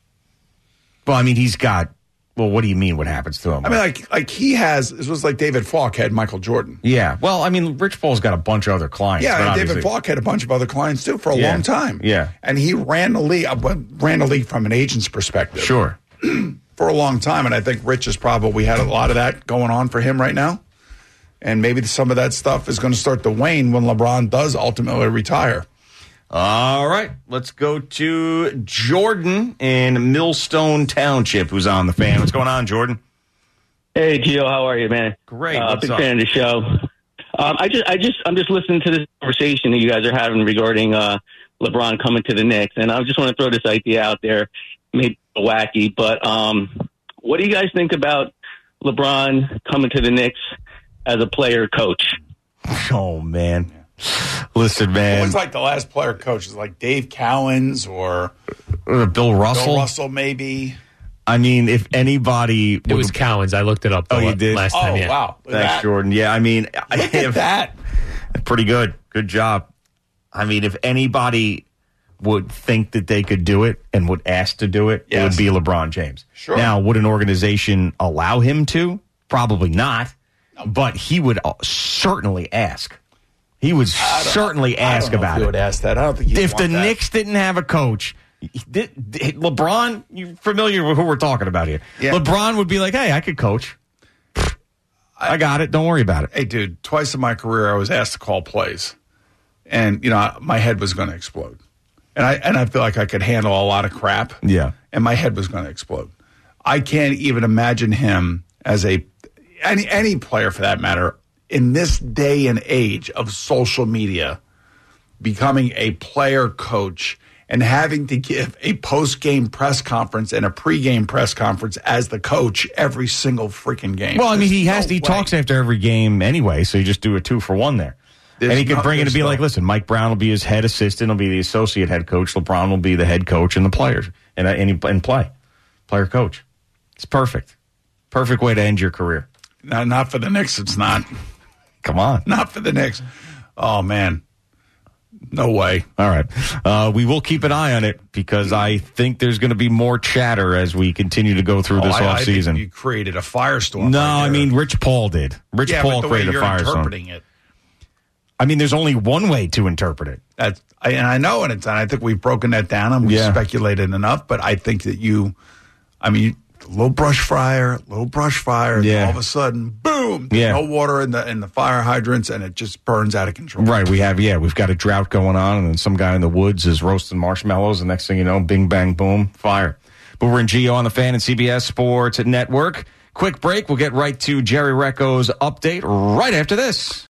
Well, I mean, he's got, well, what do you mean what happens to him? I mean, like, like he has, it was like David Falk had Michael Jordan. Yeah. Well, I mean, Rich Paul's got a bunch of other clients. Yeah, but and David obviously- Falk had a bunch of other clients too for a Yeah. long time. Yeah. And he ran the league, uh, ran the league from an agent's perspective. Sure. For a long time, and I think Rich has probably had a lot of that going on for him right now. And maybe some of that stuff is going to start to wane when LeBron does ultimately retire. All right, let's go to Jordan in Millstone Township, who's on the fan. What's going on, Jordan? Hey, Gio, how are you, man? Great. Uh, What's big up? fan of the show. Um, I just, I just, I'm just listening to this conversation that you guys are having regarding uh, LeBron coming to the Knicks, and I just want to throw this idea out there, maybe wacky, but um, what do you guys think about LeBron coming to the Knicks as a player coach? Oh man, listen, man. Who's like the last player coach? Is it like Dave Cowens or Or Bill Russell? Bill Russell, maybe. I mean, if anybody, It was Cowens. I looked it up. Oh, the you did? last time. Oh, Yeah. wow. Look at Thanks, that. Jordan. Yeah, I mean, I Look at that. pretty good. Good job. I mean, if anybody would think that they could do it and would ask to do it, it Yes. would be LeBron James. Sure. Now, would an organization allow him to? Probably not. But he would uh, certainly ask. He would certainly I ask don't know about if he it. would ask that. I don't think he'd If the want that. Knicks didn't have a coach, did, did- LeBron, you're familiar with who we're talking about here. Yeah. LeBron would be like, hey, I could coach. I got it. Don't worry about it. Hey, dude, twice in my career I was asked to call plays. And, you know, my head was going to explode. And I and I feel like I could handle a lot of crap. Yeah. And my head was going to explode. I can't even imagine him as a any any player for that matter in this day and age of social media becoming a player coach and having to give a post-game press conference and a pre-game press conference as the coach every single freaking game. Well, I mean, There's he has no to, he way. talks after every game anyway, so you just do a two for one there. There's and he could no- bring it to there's be no- like, listen, Mike Brown will be his head assistant, will be the associate head coach. LeBron will be the head coach and the players and, and, he, and play. Player coach. It's perfect. Perfect way to end your career. No, not for the Knicks, it's not. Come on. Not for the Knicks. Oh, man. No way. All right. Uh, we will keep an eye on it because I think there's going to be more chatter as we continue to go through Oh, this I, I offseason. think you created a firestorm. No, right I mean, Rich Paul did. Rich yeah, Paul but the way created you're a firestorm. interpreting it. I mean, there's only one way to interpret it. That's, I, and I know, and it's, and I think we've broken that down and we've Yeah. speculated enough, but I think that you, I mean, a little brush fire, little brush fire, and Yeah. all of a sudden, boom, there's Yeah. no water in the in the fire hydrants, and it just burns out of control. Right, we have, yeah, we've got a drought going on, and then some guy in the woods is roasting marshmallows, and next thing you know, bing, bang, boom, fire. But we're in Geo on the Fan and C B S Sports Network. Quick break, we'll get right to Jerry Recco's update right after this.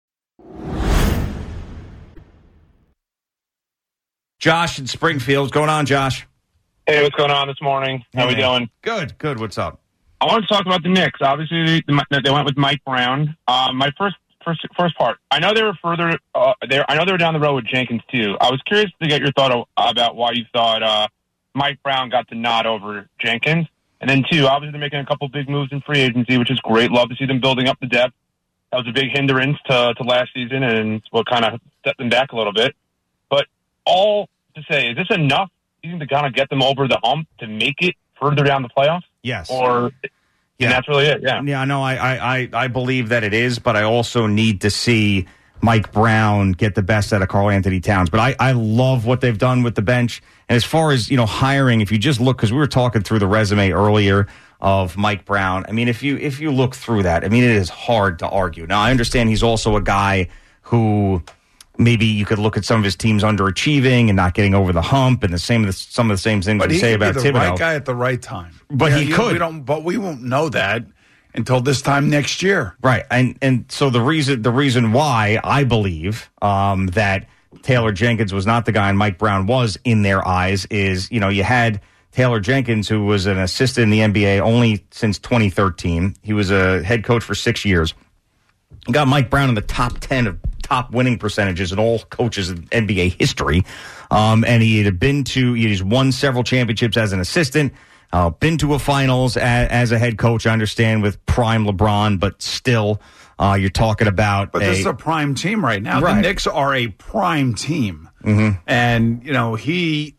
Josh in Springfield. What's going on, Josh? Hey, what's going on this morning? How Hey, we man. doing? Good, good. What's up? I wanted to talk about the Knicks. Obviously, they, they went with Mike Brown. Um, my first, first, first part. I know they were further. Uh, they, I know they were down the road with Jenkins too. I was curious to get your thought of, about why you thought uh, Mike Brown got the nod over Jenkins. And then two, obviously they're making a couple big moves in free agency, which is great. Love to see them building up the depth. That was a big hindrance to, to last season, and what kind of set them back a little bit. But all to say, is this enough? You think to kind of get them over the hump to make it further down the playoffs? Yes. Or Yeah. and that's really it, yeah. Yeah, no, I, I, I, I believe that it is, but I also need to see Mike Brown get the best out of Karl Anthony Towns. But I, I love what they've done with the bench. And as far as, you know, hiring, if you just look, because we were talking through the resume earlier of Mike Brown. I mean, if you if you look through that, I mean, it is hard to argue. Now, I understand he's also a guy who maybe you could look at some of his teams underachieving and not getting over the hump, and the same some of the same things But we he say could be about the Thibodeau. right guy at the right time. But Yeah, he you- could. We don't, but we won't know that until this time next year. Right, and and so the reason the reason why I believe um, that Taylor Jenkins was not the guy and Mike Brown was in their eyes is, you know, you had Taylor Jenkins, who was an assistant in the N B A only since twenty thirteen. He was a head coach for six years. You got Mike Brown in the top ten of top winning percentages in all coaches in N B A history, um, and he had been to he's won several championships as an assistant. Uh, been to a finals as, as a head coach, I understand, with prime LeBron, but still, uh, you're talking about. But a, this is a prime team right now. Right. The Knicks are a prime team. Mhm. And, you know, he,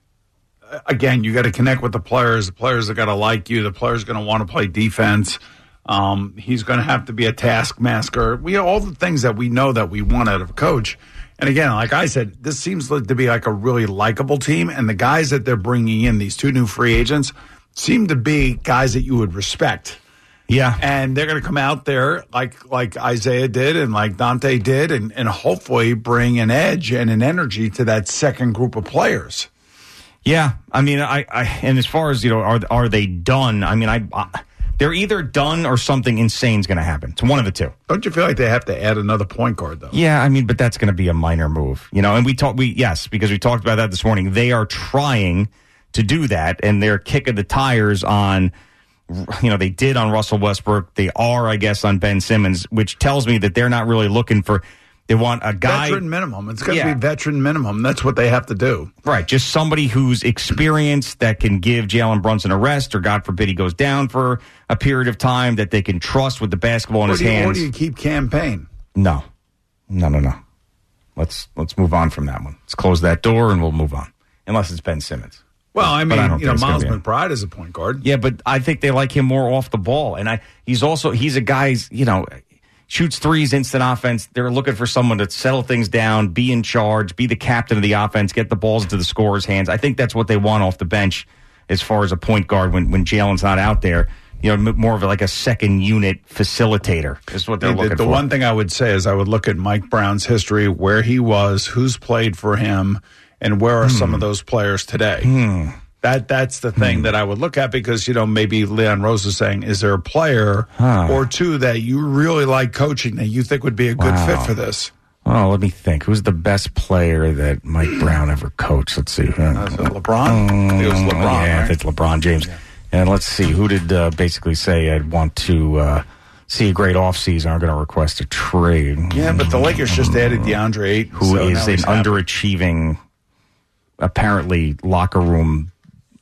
again, you got to connect with the players. The players are going to like you. The players are going to want to play defense. Um, he's going to have to be a taskmaster. We all the things that we know that we want out of a coach. And again, like I said, this seems like to be like a really likable team. And the guys that they're bringing in, these two new free agents, seem to be guys that you would respect. Yeah. And they're going to come out there like like Isaiah did and like Dante did and, and hopefully bring an edge and an energy to that second group of players. Yeah, I mean, I, I and as far as, you know, are are they done? I mean, I, I they're either done or something insane's going to happen. It's one of the two. Don't you feel like they have to add another point guard, though? Yeah, I mean, but that's going to be a minor move, you know. And we talked, we yes, because we talked about that this morning. They are trying to do that, and they're kicking the tires on. You know, they did on Russell Westbrook. They are, I guess, on Ben Simmons, which tells me that they're not really looking for. They want a guy. Veteran minimum. It's got to Yeah. be veteran minimum. That's what they have to do. Right, just somebody who's experienced that can give Jalen Brunson a rest, or God forbid he goes down for a period of time, that they can trust with the basketball in Or his do, you, or hands. do you keep campaign? No, no, no, no. Let's let's move on from that one. Let's close that door and we'll move on, unless it's Ben Simmons. Well, I But mean, don't you know, think it's gonna Miles be him. McBride is a point guard. Yeah, but I think they like him more off the ball, and I he's also he's a guy's you know. Shoots threes, instant offense. They're looking for someone to settle things down, be in charge, be the captain of the offense, get the balls into the scorer's hands. I think that's what they want off the bench as far as a point guard when, when Jalen's not out there. You know, m- more of a, like a second unit facilitator is what they're The, looking the for. one thing I would say is I would look at Mike Brown's history, where he was, who's played for him, and where are some of those players today. Hmm. That that's the thing that I would look at, because, you know, maybe Leon Rose is saying, is there a player Huh. or two that you really like coaching that you think would be a good Wow. fit for this? Oh, let me think. Who's the best player that Mike Brown ever coached? Let's see. Uh, LeBron? I think it was LeBron, Yeah, right? it's LeBron James. And let's see. Who did uh, basically say I'd want to uh, see a great offseason? I'm going to request a trade. Yeah, but the Lakers just added DeAndre Ayton. Who so is now an he's happy. underachieving, apparently, locker room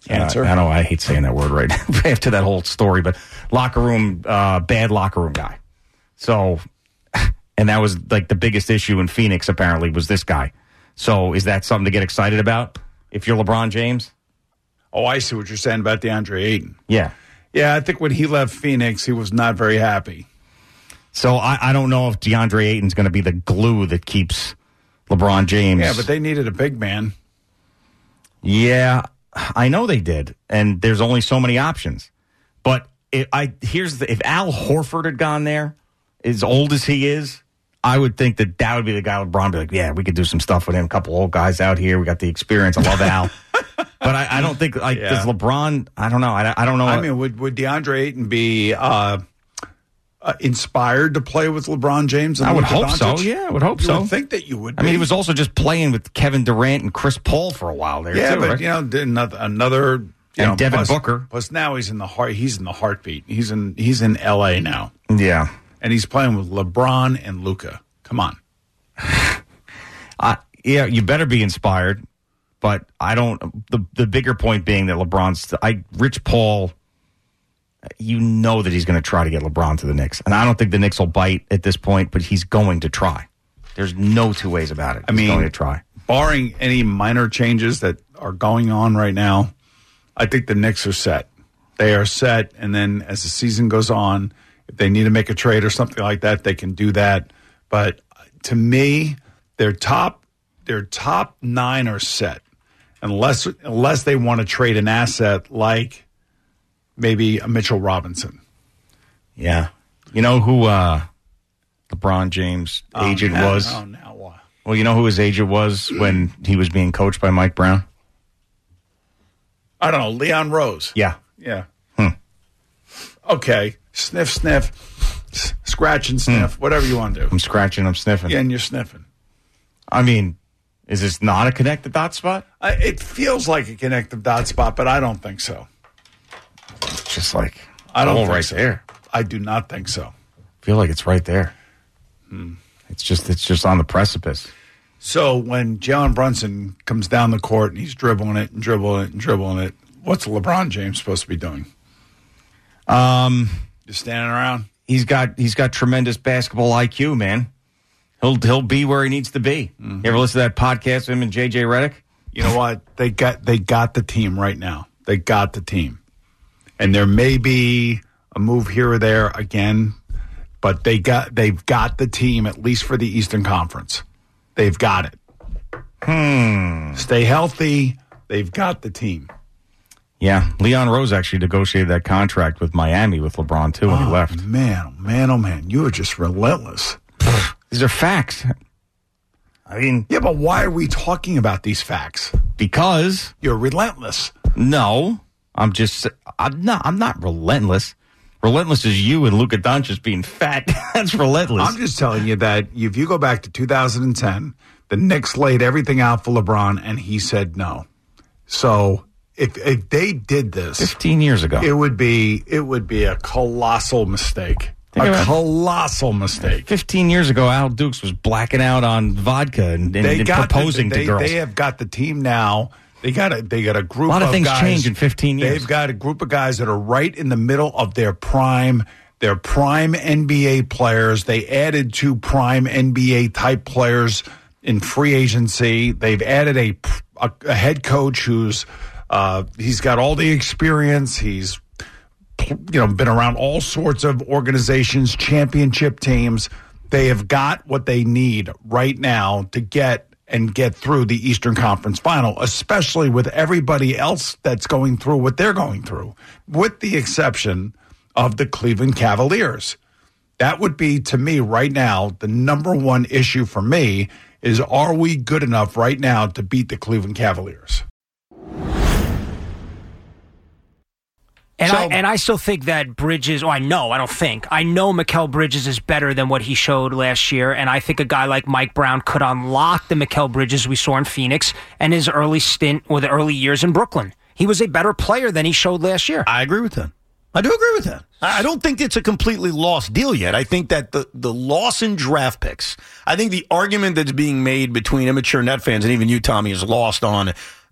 Cancer? Uh, I know I hate saying that word right now after that whole story, but locker room, uh, bad locker room guy. So, and that was like the biggest issue in Phoenix, apparently, was this guy. So is that something to get excited about if you're LeBron James? Oh, I see what you're saying about DeAndre Ayton. Yeah. Yeah, I think when he left Phoenix, he was not very happy. So I, I don't know if DeAndre Ayton's going to be the glue that keeps LeBron James. Yeah, but they needed a big man. Yeah, I know they did, and there's only so many options. But if I here's the, if Al Horford had gone there, as old as he is, I would think that that would be the guy LeBron would be like, yeah, we could do some stuff with him. A couple old guys out here. We got the experience. I love Al. But I, I don't think, like, Yeah. does LeBron, I don't know. I, I don't know. I mean, would, would DeAndre Ayton be uh, uh, inspired to play with LeBron James? And I would Luka hope so. Doncic? Yeah, I would hope You so. would think that you would I mean, be. he was also just playing with Kevin Durant and Chris Paul for a while there, Yeah, too, but, right? you know, did another, another you And know, Devin plus, Booker. Plus now he's in the heart. He's in the heartbeat. He's in, he's in L A now. Yeah. And he's playing with LeBron and Luka. Come on. Uh, yeah, you better be inspired, but I don't. The the bigger point being that LeBron's, I Rich Paul, you know that he's going to try to get LeBron to the Knicks, and I don't think the Knicks will bite at this point, but he's going to try. There's no two ways about it. I He's mean, going to try. Barring any minor changes that are going on right now, I think the Knicks are set. They are set, and then as the season goes on, if they need to make a trade or something like that, they can do that. But to me, their top their top nine are set, unless unless they want to trade an asset like maybe a Mitchell Robinson. Yeah, you know who uh, LeBron James' Oh, agent now- was? Oh, now what? Well, you know who his agent was when he was being coached by Mike Brown? I don't know, Leon Rose. Yeah. Yeah. Hmm. Okay. Sniff, sniff, s- scratch and sniff, whatever you want to do. I'm scratching, I'm sniffing. Yeah, and you're sniffing. I mean, is this not a connected dot spot? I, it feels like a connective dot spot, but I don't think so. It's just like I don't oh, think right so. there. I do not think so. I feel like it's right there. Hmm. It's just it's just on the precipice. So when Jalen Brunson comes down the court and he's dribbling it and dribbling it and dribbling it, what's LeBron James supposed to be doing? Um, Just standing around? he's got he's got tremendous basketball I Q, man. He'll he'll be where he needs to be. Mm-hmm. You ever listen to that podcast with him and J J Redick? You know what? They got they got the team right now. They got the team. And there may be a move here or there again, but they got they've got the team at least for the Eastern Conference. They've got it. Hmm. Stay healthy. They've got the team. Yeah, Leon Rose actually negotiated that contract with Miami with LeBron too when oh, he left. Man, oh man, oh man, you are just relentless. These are facts. I mean, yeah, but why are we talking about these facts? Because you're relentless. No, I'm just I'm not I'm not relentless. Relentless is you and Luka Doncic being fat. That's relentless. I'm just telling you that if you go back to two thousand ten, the Knicks laid everything out for LeBron, and he said no. So if if they did this fifteen years ago, it would be it would be a colossal mistake. Think a about it. colossal mistake. Fifteen years ago, Al Dukes was blacking out on vodka and, and, They and got proposing the, to they, girls. They have got the team now. They got a they got a group. A lot of things guys, change in fifteen years. They've got a group of guys that are right in the middle of their prime. They're prime N B A players. They added two prime N B A type players in free agency. They've added a a, a head coach who's uh, he's got all the experience. He's you know been around all sorts of organizations, championship teams. They have got what they need right now to get and get through the Eastern Conference Final, especially with everybody else that's going through what they're going through, with the exception of the Cleveland Cavaliers. That would be, to me, right now, the number one issue for me is, are we good enough right now to beat the Cleveland Cavaliers? And, So- I, and I still think that Bridges, oh, I know, I don't think. I know Mikal Bridges is better than what he showed last year, and I think a guy like Mike Brown could unlock the Mikal Bridges we saw in Phoenix and his early stint or the early years in Brooklyn. He was a better player than he showed last year. I agree with that. I do agree with that. I I don't think it's a completely lost deal yet. I think that the, the loss in draft picks, I think the argument that's being made between immature Net fans and even you, Tommy, is lost on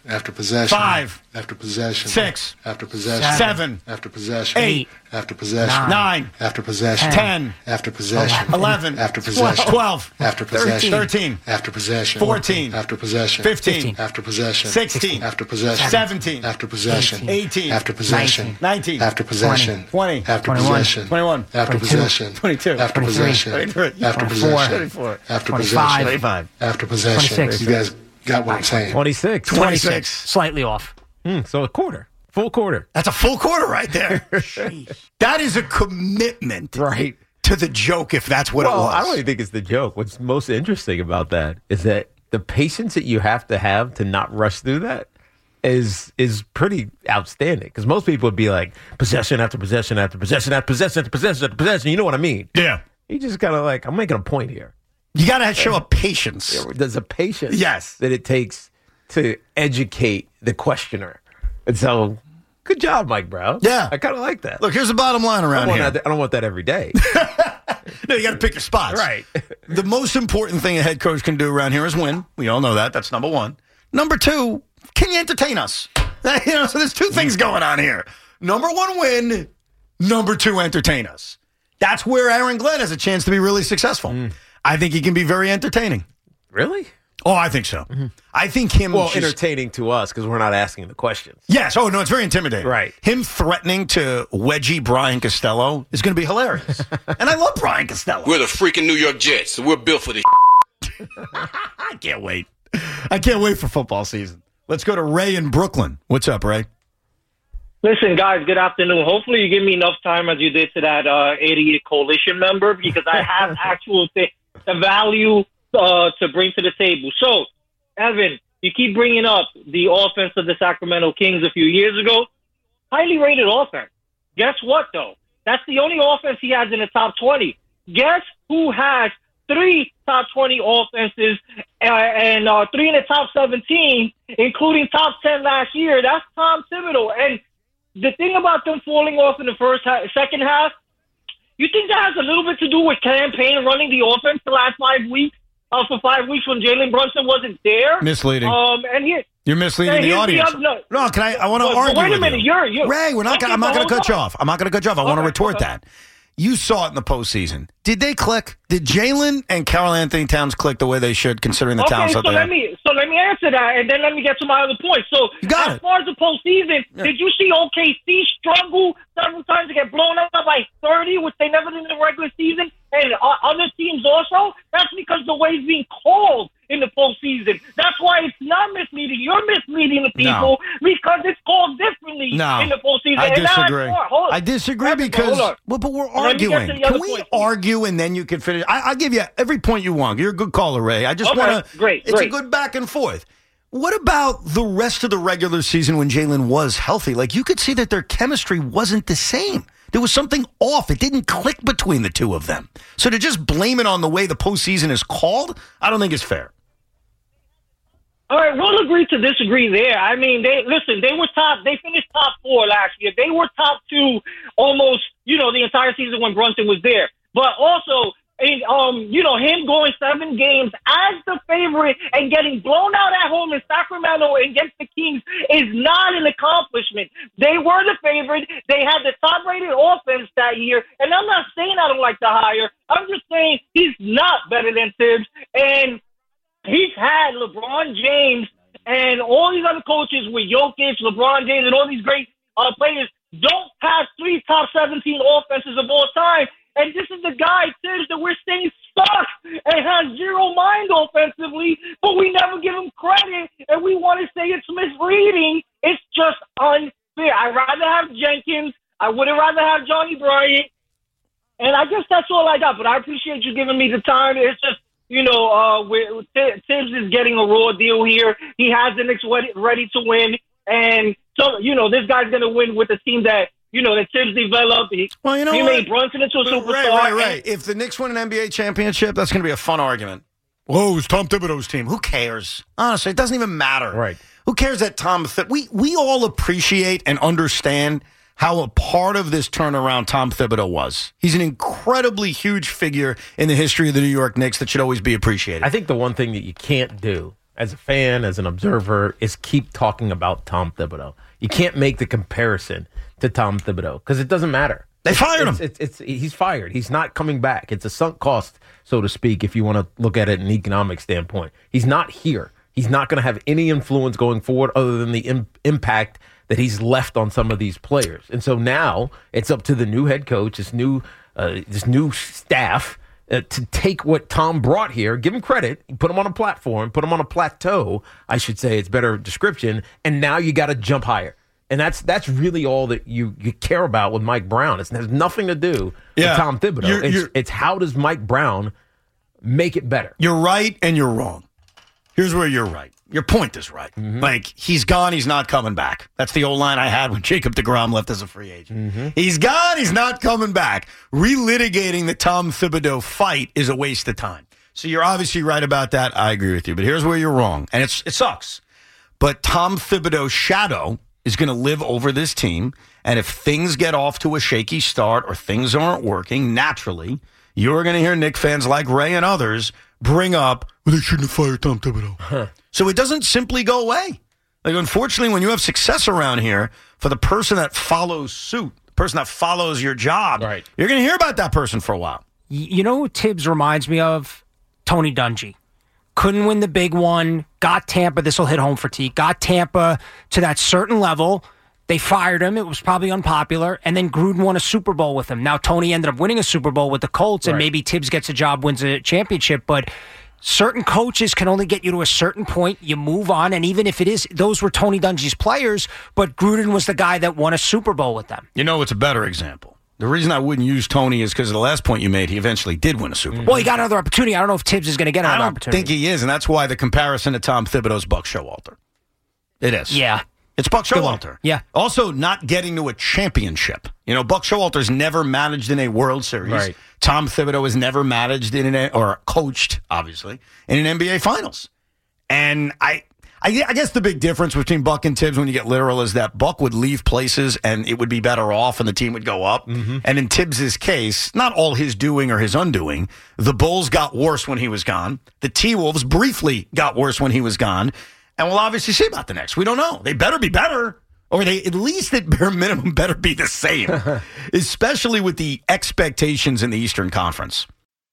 After possession. Five. After possession. Six. After possession. Seven. After possession. Eight. After possession. Nine. After possession. Ten. After possession. Eleven. After possession. Twelve. After possession. Thirteen. After possession. Fourteen. After possession. Fifteen. After possession. Sixteen. After possession. Seventeen. After possession. Eighteen. After possession. Nineteen. After possession. Twenty. After Twenty-one. possession. Twenty-one. After Twenty-two. possession. Twenty-two. After Twenty-three. possession. Twenty-three. After Twenty-four. possession. Twenty-four. After Twenty-five. possession. Twenty-five. After possession. Twenty-six. You guys got what I'm saying. twenty-six. Twenty-six. Slightly off. Hmm, so a quarter. Full quarter. That's a full quarter right there. That is a commitment Right. to the joke, if that's what well, it was. I don't even think it's the joke. What's most interesting about that is that the patience that you have to have to not rush through that is is pretty outstanding. Because most people would be like, possession after possession after possession after possession after possession after possession. You know what I mean? Yeah. You just kind of like, I'm making a point here. You got to show a patience. There's a patience Yes. that it takes to educate the questioner. And so, good job, Mike Brown. Yeah. I kind of like that. Look, here's the bottom line I around don't, want here. that, I don't want that every day. No, you got to pick your spots. Right. The most important thing a head coach can do around here is win. We all know that. That's number one. Number two, can you entertain us? You know, so there's two things going on here. Number one, win. Number two, entertain us. That's where Aaron Glenn has a chance to be really successful. Mm. I think he can be very entertaining. Really? Oh, I think so. Mm-hmm. I think him. Well, just, entertaining to us because we're not asking the questions. Yes. Oh, no, it's very intimidating. Right. Him threatening to wedgie Brian Costello is going to be hilarious. And I love Brian Costello. We're the freaking New York Jets, so we're built for this. I can't wait. I can't wait for football season. Let's go to Ray in Brooklyn. What's up, Ray? Listen, guys, good afternoon. Hopefully you give me enough time as you did to that uh, idiot coalition member because I have actual th- the value uh, to bring to the table. So, Evan, you keep bringing up the offense of the Sacramento Kings a few years ago. Highly rated offense. Guess what, though? That's the only offense he has in the top twenty. Guess who has three top twenty offenses uh, and uh, three in the top seventeen, including top ten last year? That's Tom Thibodeau. And the thing about them falling off in the first half, second half, you think that has a little bit to do with campaign running the offense the last five weeks, uh, for five weeks when Jalen Brunson wasn't there? Misleading. Um, and here, You're misleading and the here's audience. The other, no, can I? I want to but, argue. but wait a with minute, you. you're, you're Ray. We're not. okay, Gonna, I'm not going to cut you hold on. off. I'm not going to cut you off. I want to Okay, retort okay. that. You saw it in the postseason. Did they click? Did Jalen and Karl Anthony Towns click the way they should, considering the Okay, talents so that they let have? me so let me answer that, and then let me get to my other point. So, got as it. far as the postseason, did you see O K C struggle several times to get blown out by thirty, which they never did in the regular season, and uh, other teams also? That's because the way it's being called in the postseason. That's why it's not misleading. You're misleading the people No. because it's called differently No, in the postseason. I And now it's disagree. more. Hold on. I disagree Hold on. because, Hold on. well, but we're Let me get to arguing. the other Can we point. argue and then you can finish? I, I'll give you every point you want. You're a good caller, Ray. I just Okay, want to. great, It's great. a good back and forth. What about the rest of the regular season when Jalen was healthy? Like, you could see that their chemistry wasn't the same. There was something off. It didn't click between the two of them. So to just blame it on the way the postseason is called, I don't think is fair. All right, we'll agree to disagree there. I mean, they listen. They were top. They finished top four last year. They were top two almost, you know, the entire season when Brunson was there. But also, and, um, you know, him going seven games as the favorite and getting blown out at home in Sacramento against the Kings is not an accomplishment. They were the favorite. They had the top-rated offense that year. And I'm not saying I don't like the hire. I'm just saying he's not better than Tibbs. And he's had LeBron James and all these other coaches with Jokic, LeBron James, and all these great uh, players don't have three top seventeen offenses of all time. And this is the guy, Tibbs, that we're saying sucks and has zero mind offensively, but we never give him credit, and we want to say it's misleading. It's just unfair. I'd rather have Jenkins. I would have rather have Johnny Bryant. And I guess that's all I got, but I appreciate you giving me the time. It's just, you know, uh, we're, Tibbs is getting a raw deal here. He has the Knicks ready, ready to win. And so, you know, this guy's going to win with a team that, you know, that Tibbs developed. He, Well, you know he what? made Brunson into a But superstar. Ray, Ray, Ray. and- If the Knicks win an N B A championship, that's going to be a fun argument. Whoa, it's Tom Thibodeau's team. Who cares? Honestly, it doesn't even matter. Right. Who cares that Tom Thib- we we all appreciate and understand how a part of this turnaround Tom Thibodeau was. He's an incredibly huge figure in the history of the New York Knicks that should always be appreciated. I think the one thing that you can't do as a fan, as an observer, is keep talking about Tom Thibodeau. You can't make the comparison to Tom Thibodeau because it doesn't matter. They fired it's, him. It's, it's, it's, he's fired. He's not coming back. It's a sunk cost, so to speak, if you want to look at it in an economic standpoint. He's not here. He's not going to have any influence going forward other than the im- impact that he's left on some of these players. And so now it's up to the new head coach, this new, uh, this new staff, uh, to take what Tom brought here, give him credit, put him on a platform, put him on a plateau, I should say, it's better description, and now you got to jump higher. And that's that's really all that you, you care about with Mike Brown. It has nothing to do Yeah. with Tom Thibodeau. You're- it's, you're- it's how does Mike Brown make it better? You're right and you're wrong. Here's where you're right. Your point is right. Mm-hmm. Like, he's gone, he's not coming back. That's the old line I had when Jacob deGrom left as a free agent. Mm-hmm. He's gone, he's not coming back. Relitigating the Tom Thibodeau fight is a waste of time. So you're obviously right about that. I agree with you. But here's where you're wrong. And it's it sucks. But Tom Thibodeau's shadow is going to live over this team. And if things get off to a shaky start or things aren't working, naturally, you're going to hear Knicks fans like Ray and others bring up, well, they shouldn't have fired Tom Thibodeau. Huh. So it doesn't simply go away. Like, unfortunately, when you have success around here, for the person that follows suit, the person that follows your job, right. You're going to hear about that person for a while. You know who Tibbs reminds me of? Tony Dungy. Couldn't win the big one, got Tampa, this will hit home for T, got Tampa to that certain level. They fired him. It was probably unpopular. And then Gruden won a Super Bowl with him. Now, Tony ended up winning a Super Bowl with the Colts, and Right. maybe Tibbs gets a job, wins a championship. But certain coaches can only get you to a certain point. You move on. And even if it is, those were Tony Dungy's players, but Gruden was the guy that won a Super Bowl with them. You know, it's a better example. The reason I wouldn't use Tony is because of the last point you made. He eventually did win a Super Bowl. Well, he got another opportunity. I don't know if Tibbs is going to get I another don't opportunity. think he is, and that's why the comparison to Tom Thibodeau's Buck Showalter. It is. Yeah. It's Buck Good one. Showalter. Yeah. Also, not getting to a championship. You know, Buck Showalter's never managed in a World Series. Right. Tom Thibodeau has never managed in an, or coached, obviously, in an N B A Finals. And I, I, I guess the big difference between Buck and Tibbs, when you get literal, is that Buck would leave places and it would be better off and the team would go up. Mm-hmm. And in Tibbs' case, not all his doing or his undoing, the Bulls got worse when he was gone. The T-Wolves briefly got worse when he was gone. And we'll obviously see about the next. We don't know. They better be better, or they at least at bare minimum better be the same, especially with the expectations in the Eastern Conference.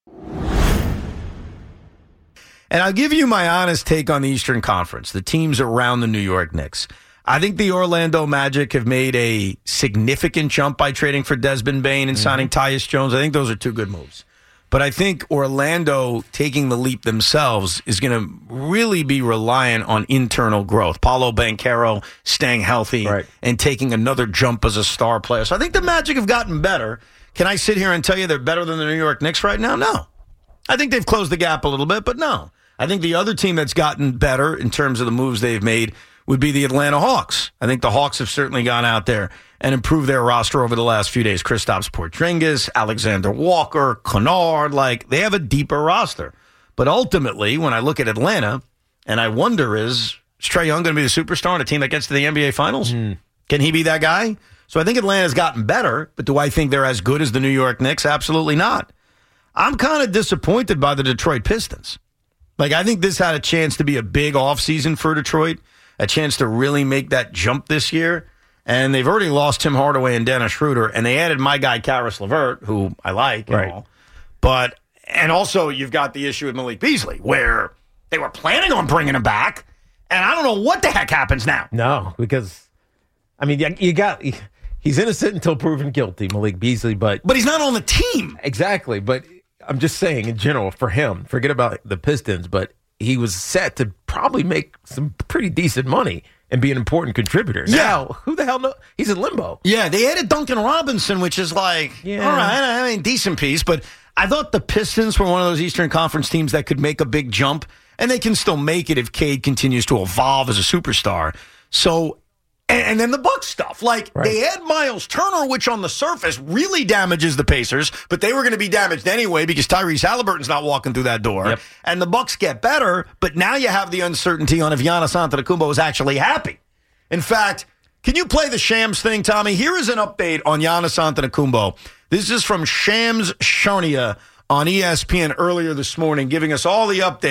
And I'll give you my honest take on the Eastern Conference, the teams around the New York Knicks. I think the Orlando Magic have made a significant jump by trading for Desmond Bane and mm-hmm. signing Tyus Jones. I think those are two good moves. But I think Orlando taking the leap themselves is going to really be reliant on internal growth. Paolo Banchero staying healthy right. and taking another jump as a star player. So I think the Magic have gotten better. Can I sit here and tell you they're better than the New York Knicks right now? No. I think they've closed the gap a little bit, but no. I think the other team that's gotten better in terms of the moves they've made would be the Atlanta Hawks. I think the Hawks have certainly gone out there and improved their roster over the last few days. Kristaps Porzingis, Alexander Walker, Kennard, like they have a deeper roster. But ultimately, when I look at Atlanta, and I wonder is, is Trae Young going to be the superstar on a team that gets to the N B A Finals? Mm. Can he be that guy? So I think Atlanta's gotten better, but do I think they're as good as the New York Knicks? Absolutely not. I'm kind of disappointed by the Detroit Pistons. Like, I think this had a chance to be a big offseason for Detroit, a chance to really make that jump this year. And they've already lost Tim Hardaway and Dennis Schroeder, and they added my guy, Karis LeVert, who I like and Right. all. But, and also you've got the issue with Malik Beasley, where they were planning on bringing him back, and I don't know what the heck happens now. No, because, I mean, you, you got, he's innocent until proven guilty, Malik Beasley, but. But he's not on the team. Exactly, but I'm just saying in general for him, forget about the Pistons, but he was set to probably make some pretty decent money and be an important contributor. Yeah. Now, who the hell knows? He's in limbo. Yeah, they added Duncan Robinson, which is like, Yeah. all right, I mean, decent piece. But I thought the Pistons were one of those Eastern Conference teams that could make a big jump, and they can still make it if Cade continues to evolve as a superstar. So, and, and then the Bucks stuff. Like, Right. they add Miles Turner, which on the surface really damages the Pacers, but they were going to be damaged anyway because Tyrese Halliburton's not walking through that door. Yep. And the Bucks get better, but now you have the uncertainty on if Giannis Antetokounmpo is actually happy. In fact, can you play the Shams thing, Tommy? Here is an update on Giannis Antetokounmpo. This is from Shams Charania on E S P N earlier this morning, giving us all the update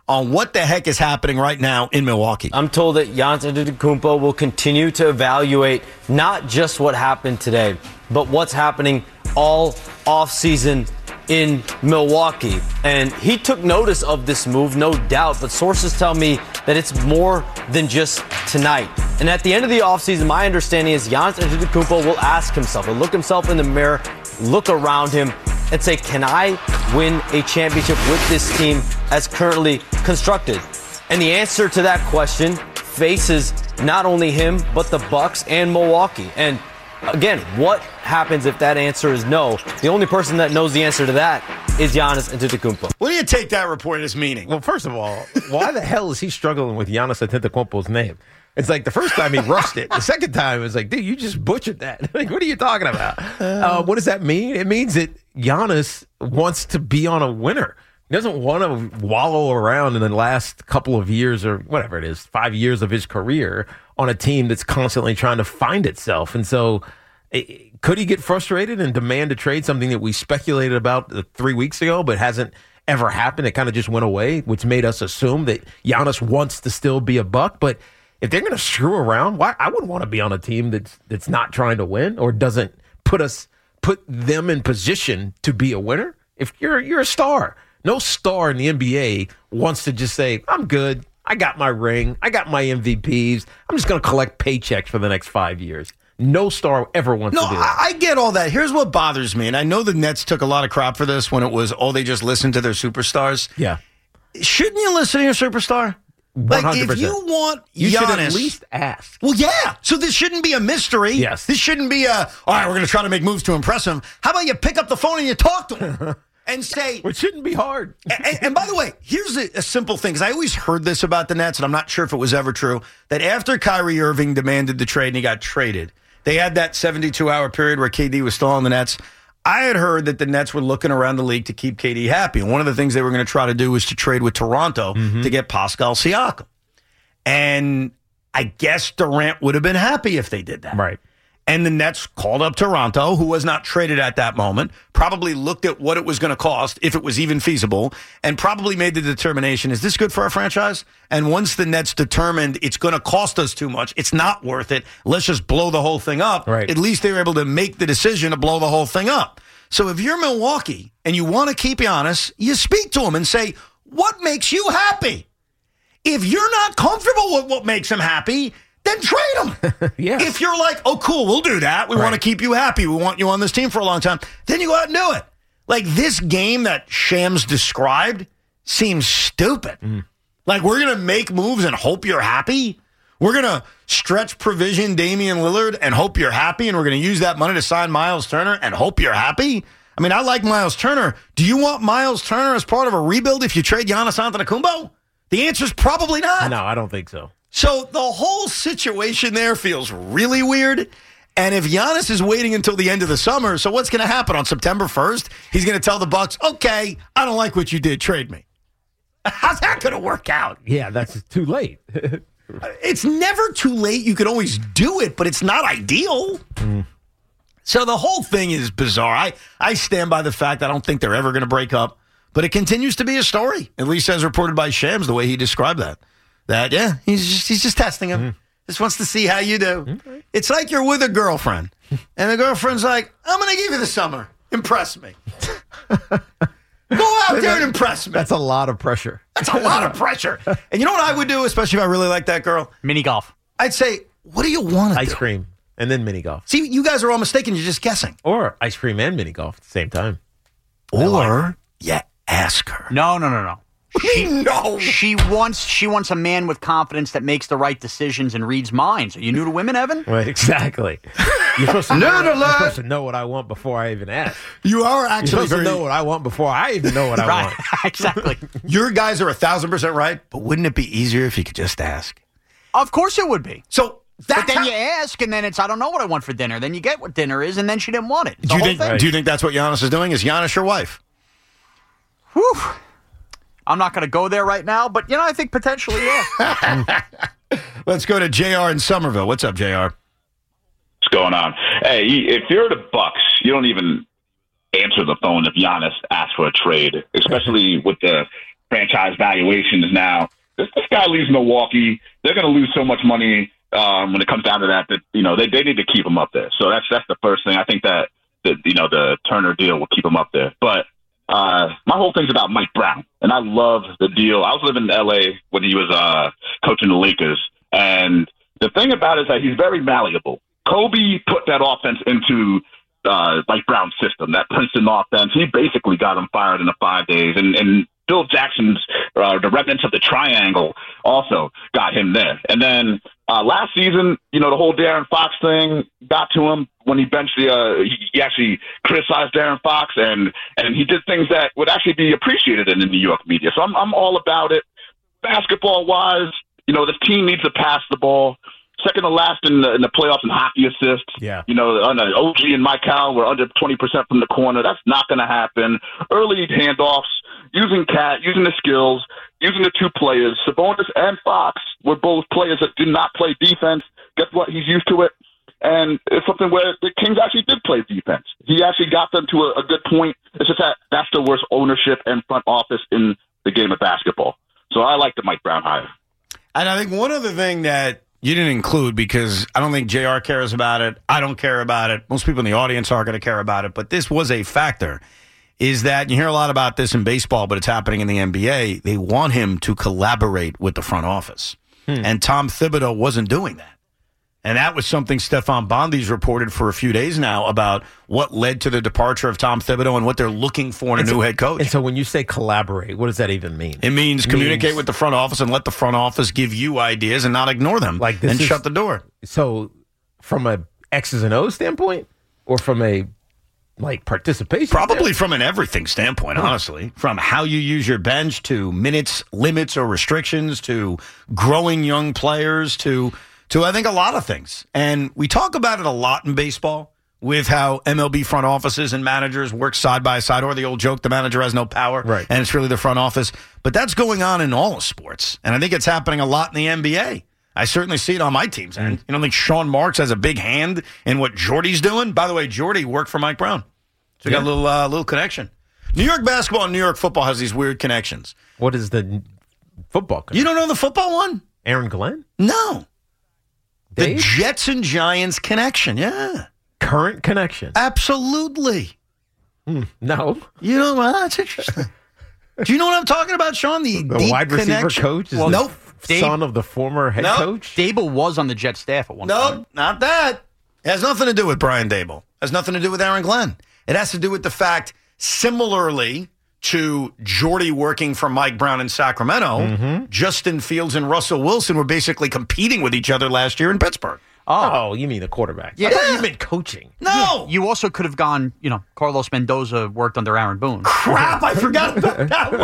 on what the heck is happening right now in Milwaukee. I'm told that Giannis Antetokounmpo will continue to evaluate not just what happened today, but what's happening all offseason in Milwaukee. And he took notice of this move, no doubt, but sources tell me that it's more than just tonight. And at the end of the offseason, my understanding is Giannis Antetokounmpo will ask himself, he'll look himself in the mirror, look around him, and say, can I win a championship with this team as currently constructed? And the answer to that question faces not only him, but the Bucks and Milwaukee. And again, what happens if that answer is no? The only person that knows the answer to that is Giannis Antetokounmpo. What do you take that report as meaning? Well, first of all, why the hell is he struggling with Giannis Antetokounmpo's name? It's like the first time he rushed it. The second time it was like, dude, you just butchered that. Like, what are you talking about? Uh, what does that mean? It means that Giannis wants to be on a winner. He doesn't want to wallow around in the last couple of years or whatever it is, five years of his career on a team that's constantly trying to find itself. And so it, could he get frustrated and demand to trade, something that we speculated about uh, three weeks ago but hasn't ever happened? It kind of just went away, which made us assume that Giannis wants to still be a Buck. But if they're going to screw around, why I wouldn't want to be on a team that's that's not trying to win or doesn't put us put them in position to be a winner. If you're you're a star, no star in the N B A wants to just say, I'm good. I got my ring. I got my M V Ps. I'm just going to collect paychecks for the next five years. No star ever wants no, to do that. I, I get all that. Here's what bothers me, and I know the Nets took a lot of crap for this when it was, oh, they just listened to their superstars. Yeah. Shouldn't you listen to your superstar? one hundred percent. Like, if you want you Giannis, should at least ask. Well, yeah. So this shouldn't be a mystery. Yes. This shouldn't be a, all right, we're going to try to make moves to impress him. How about you pick up the phone and you talk to him and say. Which shouldn't be hard. and, and by the way, here's a, a simple thing, because I always heard this about the Nets, and I'm not sure if it was ever true, that after Kyrie Irving demanded the trade and he got traded, they had that seventy-two hour period where K D was still on the Nets. I had heard that the Nets were looking around the league to keep K D happy. And one of the things they were going to try to do was to trade with Toronto mm-hmm. to get Pascal Siakam. And I guess Durant would have been happy if they did that. Right. And the Nets called up Toronto, who was not traded at that moment, probably looked at what it was going to cost, if it was even feasible, and probably made the determination, is this good for our franchise? And once the Nets determined it's going to cost us too much, it's not worth it, let's just blow the whole thing up, right. At least they were able to make the decision to blow the whole thing up. So if you're Milwaukee and you want to keep Giannis, you speak to him and say, what makes you happy? If you're not comfortable with what makes him happy, then trade him. Yes. If you're like, oh, cool, we'll do that. We right. want to keep you happy. We want you on this team for a long time. Then you go out and do it. Like, this game that Shams described seems stupid. Mm. Like, we're going to make moves and hope you're happy. We're going to stretch provision Damian Lillard and hope you're happy. And we're going to use that money to sign Miles Turner and hope you're happy. I mean, I like Miles Turner. Do you want Miles Turner as part of a rebuild if you trade Giannis Antetokounmpo? The answer is probably not. No, I don't think so. So the whole situation there feels really weird. And if Giannis is waiting until the end of the summer, so what's going to happen on September first? He's going to tell the Bucks, okay, I don't like what you did. Trade me. How's that going to work out? Yeah, that's too late. It's never too late. You can always do it, but it's not ideal. Mm. So the whole thing is bizarre. I, I stand by the fact I don't think they're ever going to break up. But it continues to be a story, at least as reported by Shams, the way he described that. That, yeah, he's just, he's just testing him. Mm. Just wants to see how you do. Okay. It's like you're with a girlfriend, and the girlfriend's like, I'm going to give you the summer. Impress me. Go out there and impress me. That's a lot of pressure. That's a lot of pressure. And you know what I would do, especially if I really like that girl? Mini golf. I'd say, what do you want to Ice do? cream, and then mini golf. See, you guys are all mistaken. You're just guessing. Or ice cream and mini golf at the same time. Or, yeah. Ask her. No, no, no, no. She, no. She wants she wants a man with confidence that makes the right decisions and reads minds. Are you new to women, Evan? Right, exactly. You're supposed, to know, you're supposed to know what I want before I even ask. You are actually you're supposed very... to know what I want before I even know what I right. want. Exactly. Your guys are a thousand percent right, but wouldn't it be easier if you could just ask? Of course it would be. So But then how... you ask, and then it's, I don't know what I want for dinner. Then you get what dinner is, and then she didn't want it. Do you, think, do you think that's what Giannis is doing? Is Giannis your wife? Whew. I'm not going to go there right now, but, you know, I think potentially, yeah. Let's go to J R in Somerville. What's up, J R? What's going on? Hey, if you're the Bucks, you don't even answer the phone if Giannis asks for a trade, especially with the franchise valuation is now. This, this guy leaves Milwaukee. They're going to lose so much money um, when it comes down to that. That you know they they need to keep him up there. So that's that's the first thing. I think that that you know the Turner deal will keep him up there. But uh, my whole thing's about Mike Brown, and I love the deal. I was living in L A when he was uh, coaching the Lakers, and the thing about it is that he's very malleable. Kobe put that offense into uh, Mike Brown's system, that Princeton offense. He basically got him fired in the five days, and and Bill Jackson's uh, the remnants of the triangle also got him there. And then uh, last season, you know, the whole Darren Fox thing got to him when he benched the. Uh, he, he actually criticized Darren Fox, and and he did things that would actually be appreciated in the New York media. So I'm I'm all about it. Basketball wise, you know, this team needs to pass the ball. Second to last in the, in the playoffs in hockey assists. Yeah. You know, on the O G and Michael were under twenty percent from the corner. That's not going to happen. Early handoffs, using Cat, using the skills, using the two players. Sabonis and Fox were both players that did not play defense. Guess what? He's used to it. And it's something where the Kings actually did play defense. He actually got them to a, a good point. It's just that that's the worst ownership and front office in the game of basketball. So I like the Mike Brown hire. And I think one other thing that you didn't include, because I don't think J R cares about it. I don't care about it. Most people in the audience aren't going to care about it. But this was a factor, is that you hear a lot about this in baseball, but it's happening in the N B A. They want him to collaborate with the front office. Hmm. And Tom Thibodeau wasn't doing that. And that was something Stefan Bondi's reported for a few days now about what led to the departure of Tom Thibodeau and what they're looking for in and a so, new head coach. And so when you say collaborate, what does that even mean? It means it communicate means, with the front office and let the front office give you ideas and not ignore them like this and is, shut the door. So from a X's and O's standpoint or from a like participation? Probably from an everything standpoint, honestly. From how you use your bench to minutes, limits or restrictions to growing young players to... to, I think, a lot of things. And we talk about it a lot in baseball with how M L B front offices and managers work side by side, or the old joke, the manager has no power, right. and it's really the front office. But that's going on in all sports. And I think it's happening a lot in the N B A. I certainly see it on my team's end. You don't think Sean Marks has a big hand in what Jordy's doing? By the way, Jordy worked for Mike Brown. So we yeah. got a little, uh, little connection. New York basketball and New York football has these weird connections. What is the football connection? You don't know the football one? Aaron Glenn? No. Dave? The Jets and Giants connection, yeah. Current connection. Absolutely. Mm, no. You know, well, that's interesting. Do you know what I'm talking about, Sean? The, the deep wide receiver connection? coach is well, the nope. son of the former head nope. coach? Dable was on the Jet staff at one nope, point. Nope, not that. It has nothing to do with Brian Dable. It has nothing to do with Aaron Glenn. It has to do with the fact, similarly to Jordy working for Mike Brown in Sacramento, mm-hmm. Justin Fields and Russell Wilson were basically competing with each other last year in Pittsburgh. Oh, oh you mean the quarterback? Yeah. I thought you meant coaching. No. Yeah. You also could have gone, you know, Carlos Mendoza worked under Aaron Boone. Crap, I forgot about that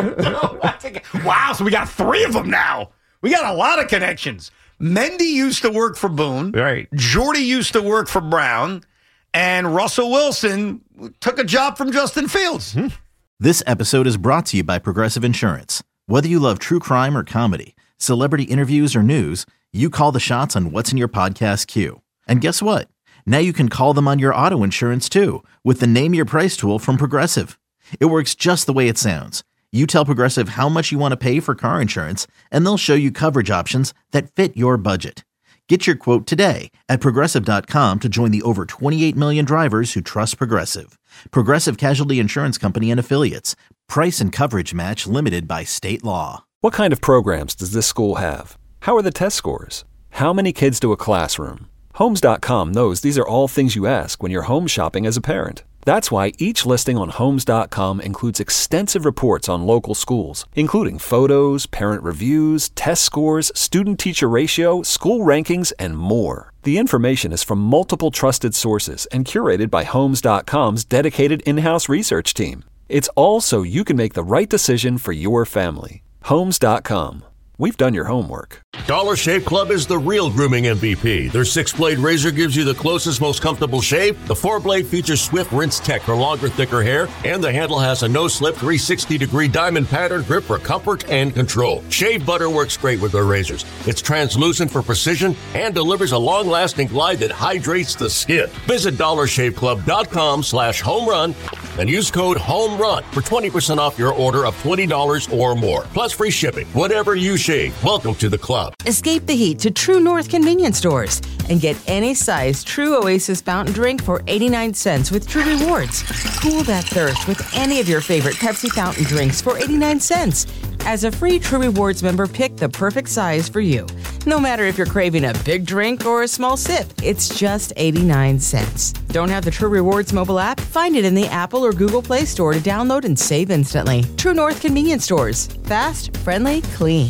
one. Wow, so we got three of them now. We got a lot of connections. Mendy used to work for Boone. Right. Jordy used to work for Brown. And Russell Wilson took a job from Justin Fields. Hmm. This episode is brought to you by Progressive Insurance. Whether you love true crime or comedy, celebrity interviews or news, you call the shots on what's in your podcast queue. And guess what? Now you can call them on your auto insurance too with the Name Your Price tool from Progressive. It works just the way it sounds. You tell Progressive how much you want to pay for car insurance, and they'll show you coverage options that fit your budget. Get your quote today at Progressive dot com to join the over twenty-eight million drivers who trust Progressive. Progressive Casualty Insurance Company and Affiliates. Price and coverage match limited by state law. What kind of programs does this school have? How are the test scores? How many kids do a classroom? Homes dot com knows these are all things you ask when you're home shopping as a parent. That's why each listing on Homes dot com includes extensive reports on local schools, including photos, parent reviews, test scores, student-teacher ratio, school rankings, and more. The information is from multiple trusted sources and curated by Homes dot com's dedicated in-house research team. It's all so you can make the right decision for your family. Homes dot com. We've done your homework. Dollar Shave Club is the real grooming M V P. Their six-blade razor gives you the closest, most comfortable shave. The four-blade features Swift Rinse Tech for longer, thicker hair. And the handle has a no-slip three hundred sixty degree diamond pattern grip for comfort and control. Shave butter works great with their razors. It's translucent for precision and delivers a long-lasting glide that hydrates the skin. Visit dollar shave club dot com slash home run and use code HOMERUN for twenty percent off your order of twenty dollars or more, plus free shipping. Whatever you shave, welcome to the club. Escape the heat to True North convenience stores and get any size True Oasis fountain drink for eighty-nine cents with True Rewards. Cool that thirst with any of your favorite Pepsi fountain drinks for eighty-nine cents. As a free True Rewards member, pick the perfect size for you. No matter if you're craving a big drink or a small sip, it's just eighty-nine cents. Don't have the True Rewards mobile app? Find it in the Apple or Google Play Store to download and save instantly. True North convenience stores. Fast, friendly, clean.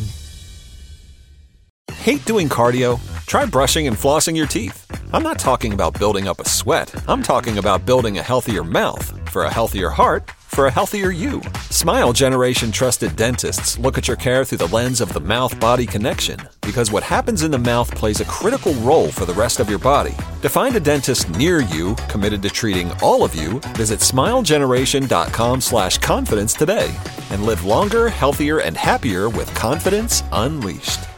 Hate doing cardio? Try brushing and flossing your teeth. I'm not talking about building up a sweat. I'm talking about building a healthier mouth for a healthier heart for a healthier you. Smile Generation trusted dentists look at your care through the lens of the mouth-body connection, because what happens in the mouth plays a critical role for the rest of your body. To find a dentist near you committed to treating all of you, visit smilegeneration.com slash confidence today and live longer, healthier, and happier with confidence unleashed.